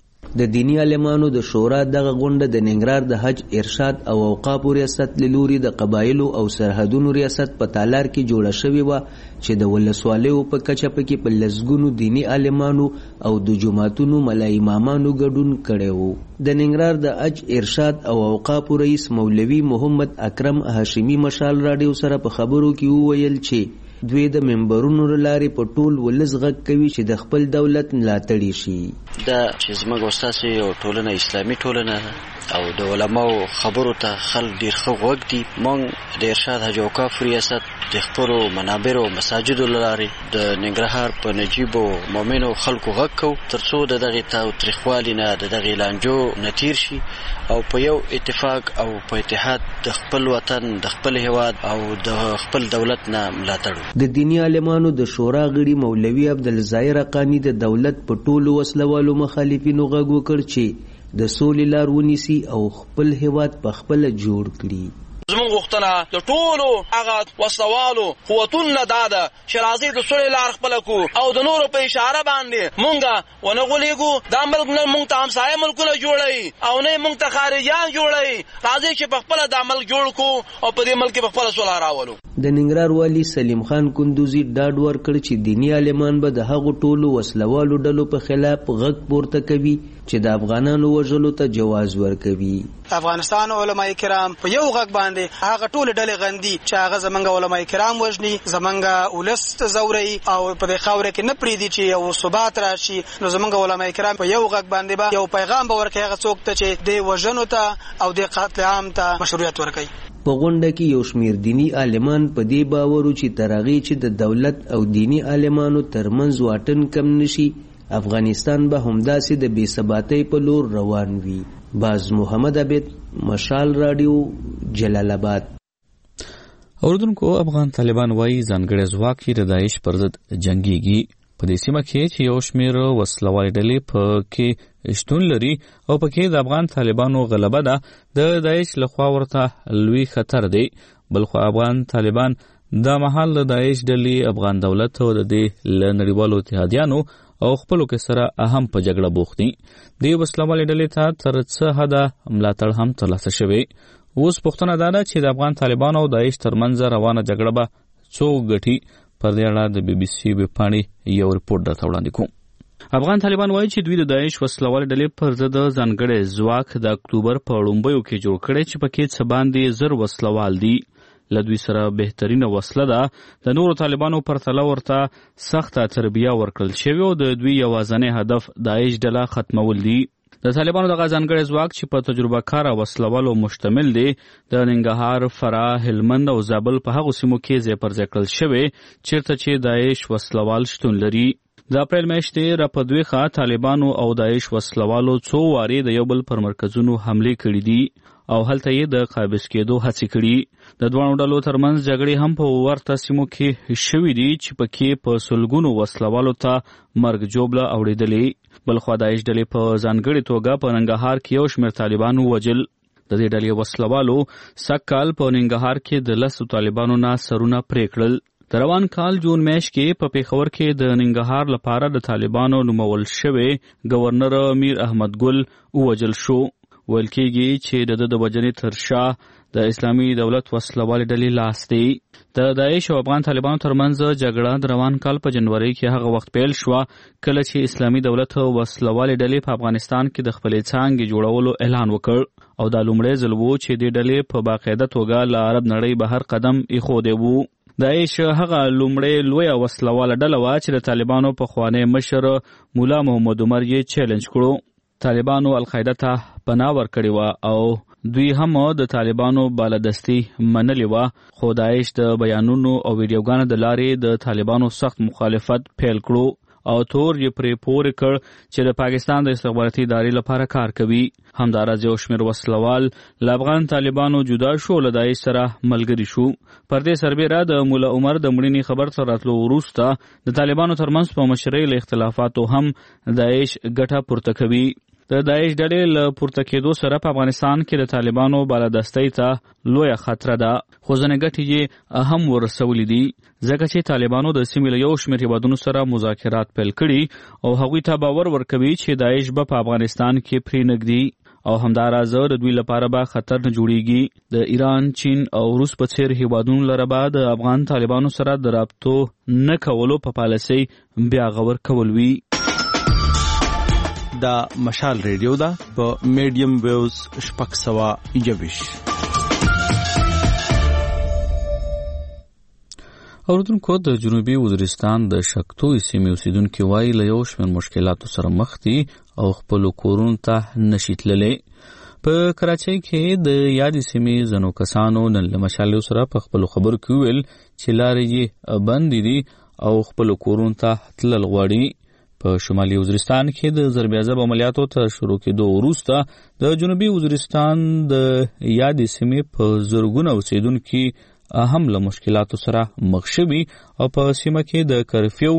د دینی عالمانو د شورا دغه غونډه د ننګرهار د حج ارشاد او اوقاف ریاست لوري د قبایلو او سرحدونو ریاست په تالار کې جوړه شوې و چې د ولسوالیو په کچه پکې په لسګونو دینی عالمانو او د جماعتونو ملا امامانو ګډون کړي وو. د ننګرهار د حج ارشاد او اوقاف رئیس مولوي محمد اکرم هاشمي مشال رادیو سره په خبرو کې وویل چې دوی د منبرونو لارې په ټول ولس غږ کوي چې د خپل دولت ملاتړ شي. دا چې زموږ استاسي او ټولنه اسلامي ټولنه او د علماو خبرو ته خلک ډیر ښه غوږ دي. موږ د ارشاد حج اوقاف ریاست د خپلو منابرو او مساجدو لارې د ننګرهار په نجیبو مؤمنو خلکو غږ کوو تر څو د دغې تاوتریخوالي نه د دغې لانجو نه تیر شي او په یو اتفاق او په اتحاد د خپل وطن د خپل هیواد او د خپل دولت نه ملاتړ. د دینی عالمانو د شورا غړي مولوي عبدالظاهر حقانی د دولت په ټولو وسلوالو مخالفینو غږ وکړ چې د سولې لار ونیسي او خپل هیواد په خپل جوړ کړي. زمون غوښتنه د ټولو هغه وسوالو قوتونو دا ده چې راځي د سولې لار خپل کو او د نورو په اشاره باندې مونږه ونه غولېګو. دا ملک نه مونږ ته همسایه ملکونه جوړوي او نه مونږ ته خارجیان جوړوي. راځي چې په خپل دا ملک جوړ کو او په دې ملک په خپل صلح راولو. د ننګرهار والی سلیم خان کندوزی ډاډ ورکړ چې دینی عالمان به د هغو ټولو وسلوالو ډلو په خلاف غږ پورته کوي چې د افغانانو وژلو ته جواز ورکوي. افغانستان علماء کرام په یو غږ باندې باندې هغه ټول ډلې غندي چې هغه زمونږ علماء کرام وژني، زمونږ ولس زوري او په دې خاوره کې نه پریدي چې یو ثبات راشي. نو زمونږ علماء کرام په یو غږ باندې با یو پیغام به ورکړي هغه څوک ته چې د وژنو ته او د قتل عام ته مشروعیت ورکړي. په غونډه کې یو شمیر دینی عالمان په دې باور چې ترغی چې د دولت او دینی عالمانو ترمنځ واټن کم نشي، افغانستان به همداسې د بې ثباتۍ په لور روان وي. باز محمد عبید، مشال رادیو، جلال آباد. اوردونکو افغان طالبان وايي ځانګړی ځواک یې د داعش پر ضد جنګيږي. په دې سیمه کې چې یو شمیر وسلوالې ډلې په کې شتون لري او په کې د افغان طالبانو غلبه ده، د داعش لخوا ورته لوی خطر دی. بلخو افغان طالبان دا مهال د داعش ډلې افغان دولت او د دې له نړیوالو اتحادیانو او خپلو کې سره اهم په جګړه بوخت دي. دې وسلوالې ډلې ته تر څه حده ملاتړ هم ترلاسه شوی. اوس پوښتنه دا ده چې د افغان طالبانو او داعش ترمنځ روانه جګړه به څوک ګټي. پر دې اړه د BBC ویبپاڼې یو رپورټ درته وړاندې کوم. افغان طالبان وایي چې دوی د داعش وسلوالې ډلې پر ضد ځانګړی ځواک د اکتوبر په لومړیو کې جوړ کړی چې پکې څه باندې 1000 وسلوال دي. له دوی سره بهترینه وسله ده. د نورو طالبانو پرتله ورته سخته تربیه ورکړل شوې او د دوی یوازینی هدف داعش ډله ختمول دي. د طالبانو دغه ځانګړی ځواک چې په تجربه کاره وسلوالو مشتمل دی، د ننګرهار، فراه، هلمند او زابل په هغو سیمو کې ځای پر ځای کړل شوی چیرته چې داعش وسلوال شتون لري. د اپریل میاشتې را په دوی ښه طالبانو او داعش وسلوالو څو وارې د یو بل پر مرکزونو حملې کړي دي او هلته یې د قابض کېدو هڅې کړي. د دواړو ډلو ترمنځ جګړې هم په ورته سیمو کې شوي دي چې پکې په سلګونو وسلوالو ته مرګ ژوبله اوړېدلې. بلخوا داعش ډلې په ځانګړې توګه په ننګرهار کې یو شمېر طالبان ووژل. د دې ډلې وسلوالو سږکال په ننګرهار کې د 10 طالبانو نه سرونه پرې کړل. د روان کال جون میاشت کې په پېښور کې د ننګرهار لپاره د طالبانو نومول شوی گورنر امیر احمد ګل ووژل شو. ویل کېږي چې د وژنې تر شا د اسلامي دولت وسلوالې ډلې لاس دی. د داعش او افغان طالبانو ترمنځ جګړه د روان کال په جنوري کې هغه وخت پیل شوه کله چې اسلامي دولت وسلوالې ډلې په افغانستان کې د خپلې څانګې جوړولو اعلان وکړ او دا لومړی ځل و چې دې ډلې په باقاعده توګه له عرب نړۍ بهر قدم ایښودی و. داعش هغه لومړی لویه وسلواله ډله وه چې د طالبانو پخوانی مشر مولا محمد عمر یې چیلنج کړو. طالبانو القاعده ته پناه ورکړې وه او دوی هم د طالبانو بالادستي منلې وه، خو داعش د بیانونو او ویډیوګانو د لارې د طالبانو سخت مخالفت پیل کړو او تور یې پرې پورې کړ چې د پاکستان د استخباراتي ادارې لپاره کار کوي. همداراز یو شمېر وسلوال له افغان طالبانو جدا شو، له داعش سره ملګري شو. پر دې سربیره د مولا عمر د مړینې خبر تر راتلو وروسته د طالبانو ترمنځ په مشرۍ له اختلافاتو هم داعش ګټه پورته کوي. د داعش ډلې له پورته کېدو سره په افغانستان کې د طالبانو بالادستۍ ته لویه خطره ده، خو ځینې ږټې یې هم ورسولې دي ځکه چې طالبانو د سیمې له یو شمېر هېوادونو سره مذاکرات پیل کړي او هغوی ته باور ورکوي چې داعش به په افغانستان کې پرې نږدي او همداراز د دوی لپاره به خطر نه جوړیږي. د ایران، چین او روس په څېر هېوادونو لره به د افغان طالبانو سره د رابطو نه کولو په پالیسۍ بیا غور کول وي. دا مشال ریډیو ده په میډیم ویوز 621. اوردونکو د جنوبي وزیرستان د شکتوی سیمې اوسیدونکي وایي له یو شمېر مشکلاتو سره مخ دي او خپلو کورونو ته نشي تللی. په کراچۍ کې د یادې سیمې ځینو کسانو نن له مشال سره په خپلو خبرو کې وویل چې لارې یې بندې دي او خپلو کورونو ته تلل غواړي. په شمالي وزیرستان کې د ضربیازب عملیاتو ته شروع کېدو وروسته د جنوبي وزیرستان د یادې سیمې په زرګونه اوسیدونکي هم له مشکلاتو سره مخ شوي او په سیمه کې د کرفیو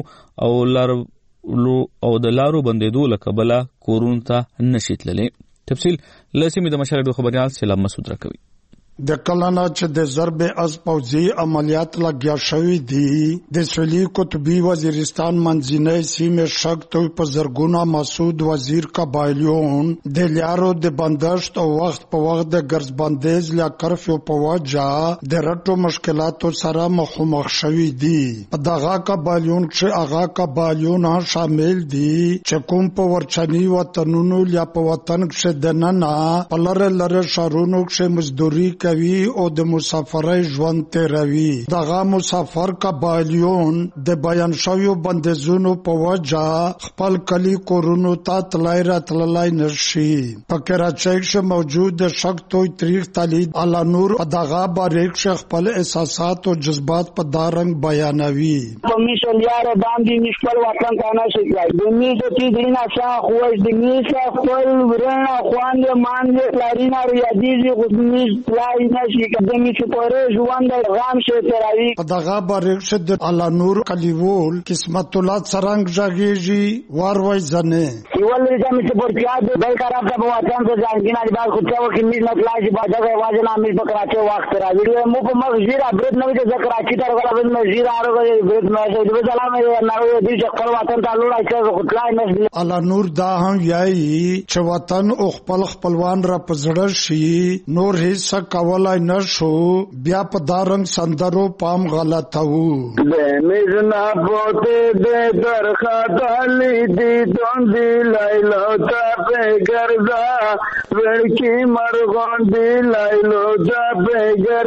او د لارو بندېدو له کبله کورونو ته نشي تللی. تفصیل له سیمې د مشال ډو خبریال سیلاب مسعود راکوي. د کلنا چې د ضرب از پوځي عملیات لګیا شوی دي د سویلي قطبي وزیرستان منځنۍ سیمې شکتوی په زرګونه مسعود وزیر قبایلیون د لارو د بندشت او وخت په وخت د ګرځبندیز لا کرفیو په وجه د رټو مشکلاتو سره مخامخ شوی دي. په دغه قبایلیون چې هغه قبایلیون شامل دي چې کوم په ورچنی وطنونو یا په وطن کې دننه په لره شهرونو کې مزدوري کوي او د مسافرۍ ژوند تیروي. دغه مسافر قبایلیون د بیان شویو بندیزونو په وجه خپل کلی کورونو ته تلای راتللی نشي. په کراچۍ کې موجود د شک توی تاریخ تلید الانور دغه باریک خپل احساسات او جذبات په دارنګ بیانوي. په میشل یار باندې مشکل وطن ته نه شي د میزه چې دینه شاه خوښ د میزه خپل ورنه خوان مان لارینا ریاضي غوډنیز پلای نشي د میزه پرې ژوند غام شه تراوی. دغه باریک شد الانور کلیوول قسمت الله څرنګ ژغېږي واروي زنه یول رجام چې پرچا د بل طرف ته وطن ته ځانګینا د بعد خو څو کې میز مطلع چې باجه واجه نامې په کراچي وخت راوړي مو په مغزیرا برد نو چې کراچي ته غلا بل مزیرا اورغه برد مې د سلام نه دی چې خپل وطن ته لوړای چې خدای نه الانور دا هم یای چې وطن او خپلوان را پزړه شي نور هیڅ کولای نشو بیا په دارنګ سندرو پام غلطو د میزنا پوته د درخه دلی دی دون دی لایلو تا په ګرځا ورکی مرغون دی لایلو تا په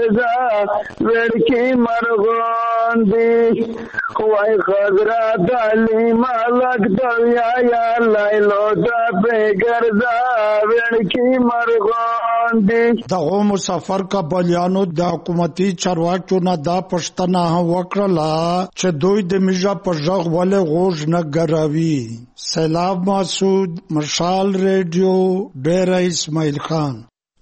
ګرځا ورکی مرغون دی خوای خضرا دلی مالک دیا یا لایلو دا بګردا ورکی مرغان دی. دغه مسافر قبایلیانو د حکومتي چارواکو نه دا پښتنه وکړه چې دوی د میژه پر ژغ ولې غوږ نه ګروي. سیلاب مسعود مشال ریډیو ډیر اسماعیل خان.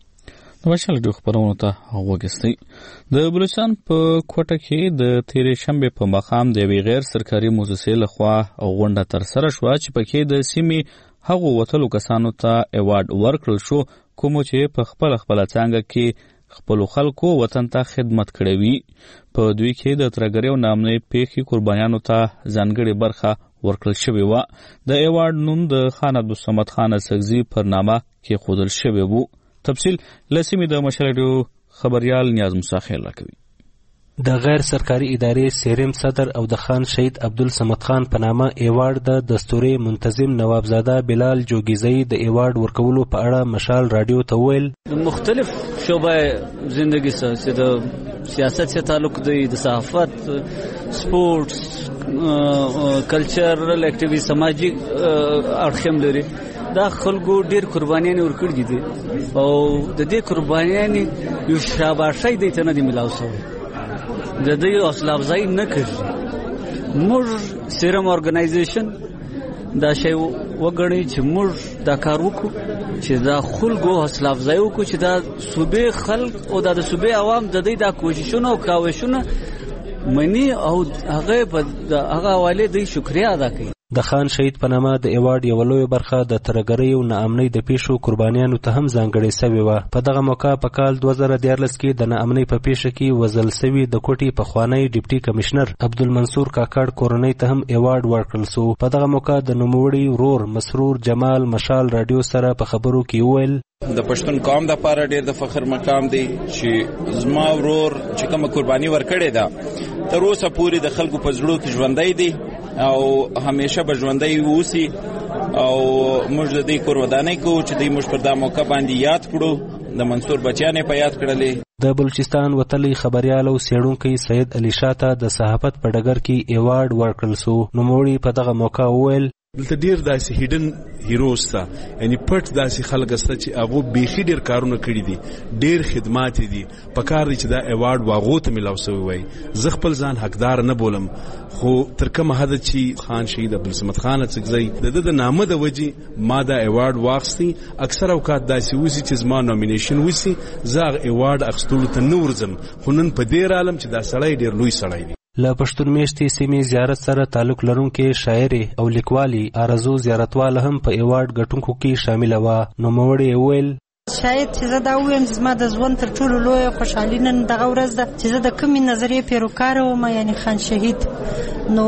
د مشال ډیو خبرونو ته وګستئ. د بلوچستان په کوټه کې د تیرې شنبې په مقام د یوې غیر سرکاري مؤسسې لخوا غونډه ترسره شوه چې پکې د سیمې هغو وتلو کسانو ته ایوارډ ورکړل شو کومو چې په خپله څانګه کې خپلو خلکو وطن ته خدمت کړی وي. په دوی کې د ترهګرۍ او ناامنۍ پیښې قربانیانو ته ځانګړې برخه ورکړل شوې وه. د ایوارډ نوم د خان عبدالصمد خان اڅکزي پر نامه کېښودل شوی و. تفصیل لسیمی د مشالډیو خبریال نیاز موسی خیل راکوي. د غیر سرکاري ادارې سیرم صدر او د خان شهید عبدالصمد خان په نامه ایوارډ د دستوري منتظم نوابزاده بلال جوګیزی د ایوارډ ورکولو په اړه مشال رادیو ته ویل مختلف شعبه زندگی سره چې د سیاست سره تعلق دی د صحافت سپورټس کلچرل اکټیویټي سماجی اړخم لري دا خلکو ډیر قربانیان ورکړي دي او د دې قربانیان یو شاباشي دی ته نه دی ملاو شوی د دې حوصله افزایی نه کوي. موږ سیرم ارګنایزیشن دا شی وګڼي چې موږ دا کار وکړو چې دا خلکو حوصله افزایی وکړو چې دا صوبې خلک او د صوبې عوام د دې دا کوششونه او کاوشونه منی او هغه په هغه حواله دی شکریا ادا کوي. د خان شهید په نامه د ایوارډ یو لوی برخه د ترهګرۍ او ناامنۍ د پیښو قربانیانو ته هم ځانګړې سوې وه. په دغه موقع په کال 2014 کې د ناامنۍ په پیښه کې وژل سوي د کوټې پخوانی ډیپټي کمشنر عبدالمنصور کاکړ کورنۍ ته هم ایوارډ ورکړل سو. په دغه موقع د نوموړي ورور مسرور جمال مشال رادیو سره په خبرو کې وویل د پښتون قوم د لپاره ډېر د فخر مقام دی چې زما ورور چې کومه قرباني ورکړې ده تر اوسه پورې د خلکو په زړه کې ژوندی دی او همیشه به ژوندی اوسي او موږ د دې قربانۍ کوو چې دوی موږ پر دا موقع باندې یاد کړو. د منصور بچیان په یاد کړلې. د بلوچستان وتلی خبريال او سیړونکی سید علي شاه ته د صحافت په ډګر کې ایوارډ ورکړل سو. نوموړي په دغه موقع وویل دلته ډیر داسې هیډن هیروز تا یعنی پټ داسې خلک استه چې هغه بیخي ډیر کارونه کړی دي ډیر خدمات دي په کار دي چې دا ایوارډ واغو ته ملاو شوی وای. زه خپل ځان حقدار نه بولم خو تر کومه حد چې خان شهید عبدالصمد خان اڅکزی د نامه د وجې ما دا ایوارډ واخستی. اکثر اوقات داسې وسی چې زما نومینیشن وسی زه ایوارډ اخستلو ته نه ورځم خو نن په دې عالم چې دا سړی ډیر لوی سړی دی. له پښتون میشتې سیمې زیارت سره تعلق لرونکي شاعر او لیکوالي آرزو زیارتواله هم په ایوارډ ګټونکو کې شامل و. نوموړي ویل شاید چې زه دا ویم چې زما د ژوند تر ټولو لویه خوشحالي نن دغه ورځ ده چې زه د کومې نظریې پیروکار وم یعنی خان شهید نو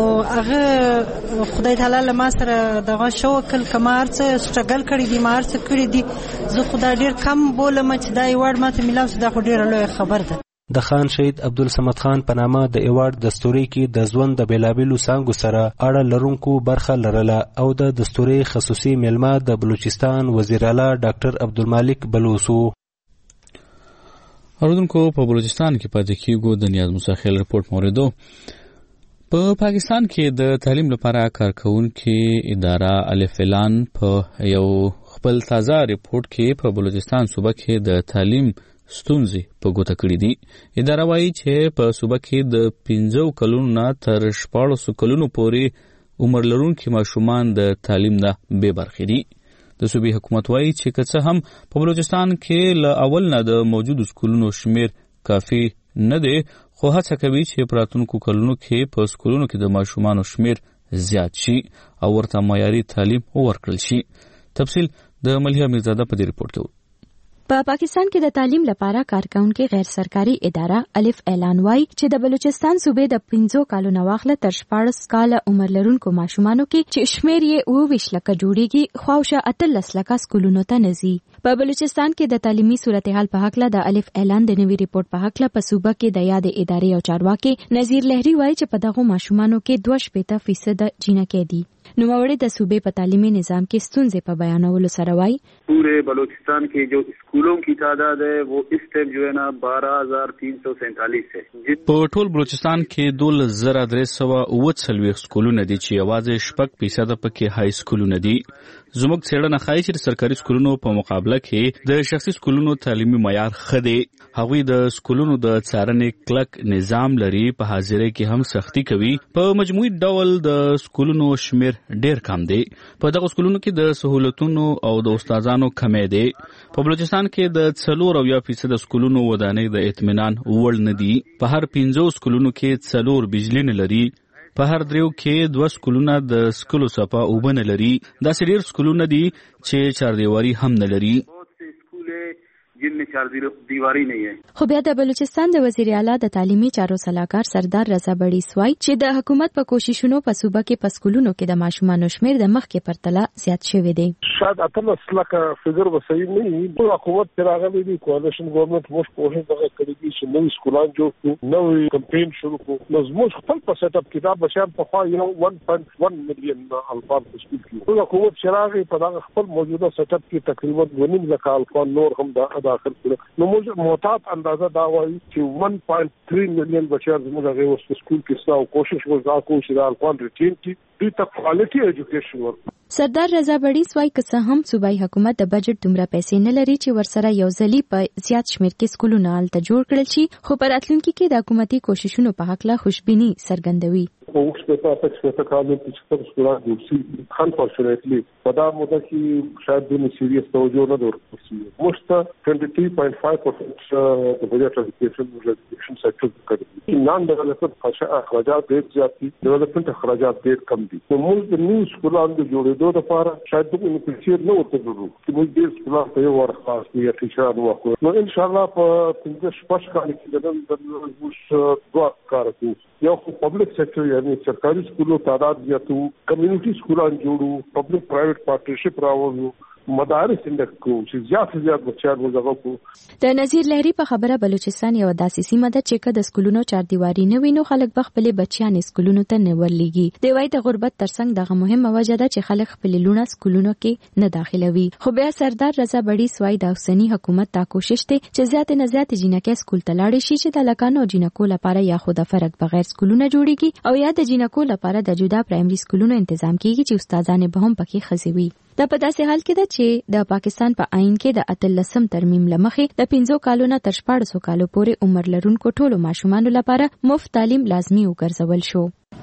هغه خدای تعالی له ما سره دغه شو کل کمار څه سټرګل کړی دي مار څه کړی دي زه خدای ډیر کم بولم چې دا ایوارډ ماته ملاو شي دا خو ډیره لویه خبر ده. د خان شهید عبدالصمد خان په نامه د ایوارډ دستوري کې د ژوند د بیلابیلو څانګو سره اړه لرونکو برخه لرله او د دستوري خصوصي میلمه د بلوچستان وزیر اعلی ډاکټر عبدالمالک بلوسو. اوردونکو په بلوچستان کې پاتې کیږو د نیاز موسی خیل رپورټ موریدو. په پاکستان کې د تعلیم لپاره کارکونکو اداره الف اعلان په یو خپل تازه ریپورت کې په بلوچستان صوبه کې د تعلیم ستونزې په ګوته کړې دي. اداره وایي چې په صوبه کې د 15 کلونو نه تر 14 کلونو پورې عمر لرونکي ماشومان د تعلیم نه بې برخې دي. د صوبې حکومت وایي چې که څه هم په بلوچستان کې له اول نه د موجودو سکولونو شمیر کافي نه دی، خو هڅه کوي چې په راتلونکو کلونو کې په سکولونو کې د ماشومانو شمیر زیات شي او ورته معیاري تعلیم ورکړل شي. تفصیل د ملیحه میرزاده په دې رپورټ کې. په پاکستان کې د تعلیم لپاره کارکونکو غیر سرکاري اداره الف اعلان وایي چې د بلوچستان صوبې د 15 کالو نه واخله تر 14 کاله عمر لرونکو ماشومانو کې چې شمیر یې 20 لکه جوړیږي، خواوشه 18 لکه سکولونو ته نزي. په بلوچستان کې د تعلیمي صورتحال په حق له د الف اعلان د نوي ریپورت په حق له په صوبه کې د یاد ادارې او چارواکي نذیر لهری وایي چې په دغه ماشومانو کې 2.5% جینکې دي. نوموړی د صوبې په تعلیمي نظام کې ستونزې په بیانولو سره وایي پورے بلوچستان کے جو اسکولوں کی تعداد ہے وہ اس ٹائم جو ہے نا 12,347 ہے. په ټول بلوچستان کې 12,340 سکولونه دي چې یوازې 6% پکې های سکولونه دي. زموږ څېړنه ښایي چې د سرکاري سکولونو په مقابله کې د شخصي سکولونو تعلیمي معیار ښه دی. هغوی د سکولونو د څارنې کلک نظام لري، په حاضرۍ کې هم سختي کوي. په مجموعي ډول د سکولونو شمیر ډیر کم دی. په دغه سکولونو کې د سہولتونو او د استادانو کمی دی. په بلوچستان کې د 4% سکولونو ودانۍ د اطمینان وړ نه دي. په هر 15 سکولونو کې 4 بجلی نه لري. په هر 3 کې 2 سکولونه د سکولو صفه اوبه نه لري. داسې ډیر سکولونه دي چې چاردیواري هم نه لري. جن میں چار دیواری نہیں ہے. خو بیا د بلوچستان د وزیر اعلی د تعلیمي چارو سلاکار سردار رضا بڑی سوای چې د حکومت په کوششونو په صوبه کې په سکولونو کې د ماشومانو شمیر د مخکې پرتله زیات شوی دی. شاید اتل لکه فګر وسایل نه دی. حکومت پر هغه دی کواليشن ګورنمنت موږ کوشش دغه کړی دی چې نوې سکولان جوړ کړو، نوې کمپاین شروع کړو. نو موږ خپل په سیټ اپ کې دا بشار په خوا یو 1.1 مليون الفاظ تشکیل کړو. حکومت شراغي په دغه خپل موجوده سیټ اپ کې تقریبا 2.5 لک الفاظ نور هم داخل کړو. نو موږ معتاد اندازه دا وایي چې 1.3 مليون بچیان زموږ هغه وسط سکول کې ستا او کوشش وکړو چې دا الفاظ ریټین کړي، دوی ته کوالټي ایجوکیشن ورکړي. سردار رضا بڑی سوای که څه هم صوبایي حکومت د بجټ دومره پیسې نه لري چې ورسره یو ځلي په زیات شمیر کې سکولونه هلته جوړ کړل شي، خو په راتلونکي کې د حکومتي کوششونو په حق له خوشبیني څرګندوي. په کالو کې چې سکولان جوړ شي انفورچونټلی په دا موده کې شاید د سیریس توجه نه ورکړل شي. موږ 23.5% د بجټ ایجوکیشن سیکټر کې نان ډیولپمنٹ اخراجات ډېر زیات دي، ډیولپمنٹ اخراجات ډېر کم دي. نو موږ د نیو سکولانو د جوړېدو لپاره شاید د انفراسټراکچر نه ورته ضروري چې موږ ډېر سکولان ته یو ورخاص یا ټیچران وکړو. نو ان شاء الله په 15 کال کې د موږ دوه کار کوو. یو پبلک سیکټر یعنی سرکاري سکولو تعداد زیاتو، کمیونټي سکولان جوړو، پبلک پرایویټ پارټنرشپ راوړو، مدارس اندک کو چې زیات بچیان وزغه کو. د نذیر لهری په خبره بلوچستان یو داسې سیمه ده چې که د سکولونو چاردیواري نه وي نو خلک به خپل بچیان سکولونو ته نه ورلیږي. دی وايي د غربت ترڅنګ دغه مهمه وجه ده چې خلک خپل لونه سکولونو کې نه داخلوي. خو بیا سردار رضا بڑی سوای د اوسنی حکومت تا کوشش دی چې زیات نه زیات جنکې سکول ته لاړ شي چې د لکانو جنکو لپاره یا خود فرق بغیر سکولونه جوړیږي او یا د جنکو لپاره د جدا پرایمري سکولونو تنظیم کیږي چې استادان به هم پکې خزوي. دا په داسې حال کې ده چې د پاکستان په آئین کې د 18 ترمیم لمخې د 15 کالو نه تر 14 کالو پورې عمر لرونکو ټولو ماشومانو لپاره مفت تعلیم لازمي وګرځول شو.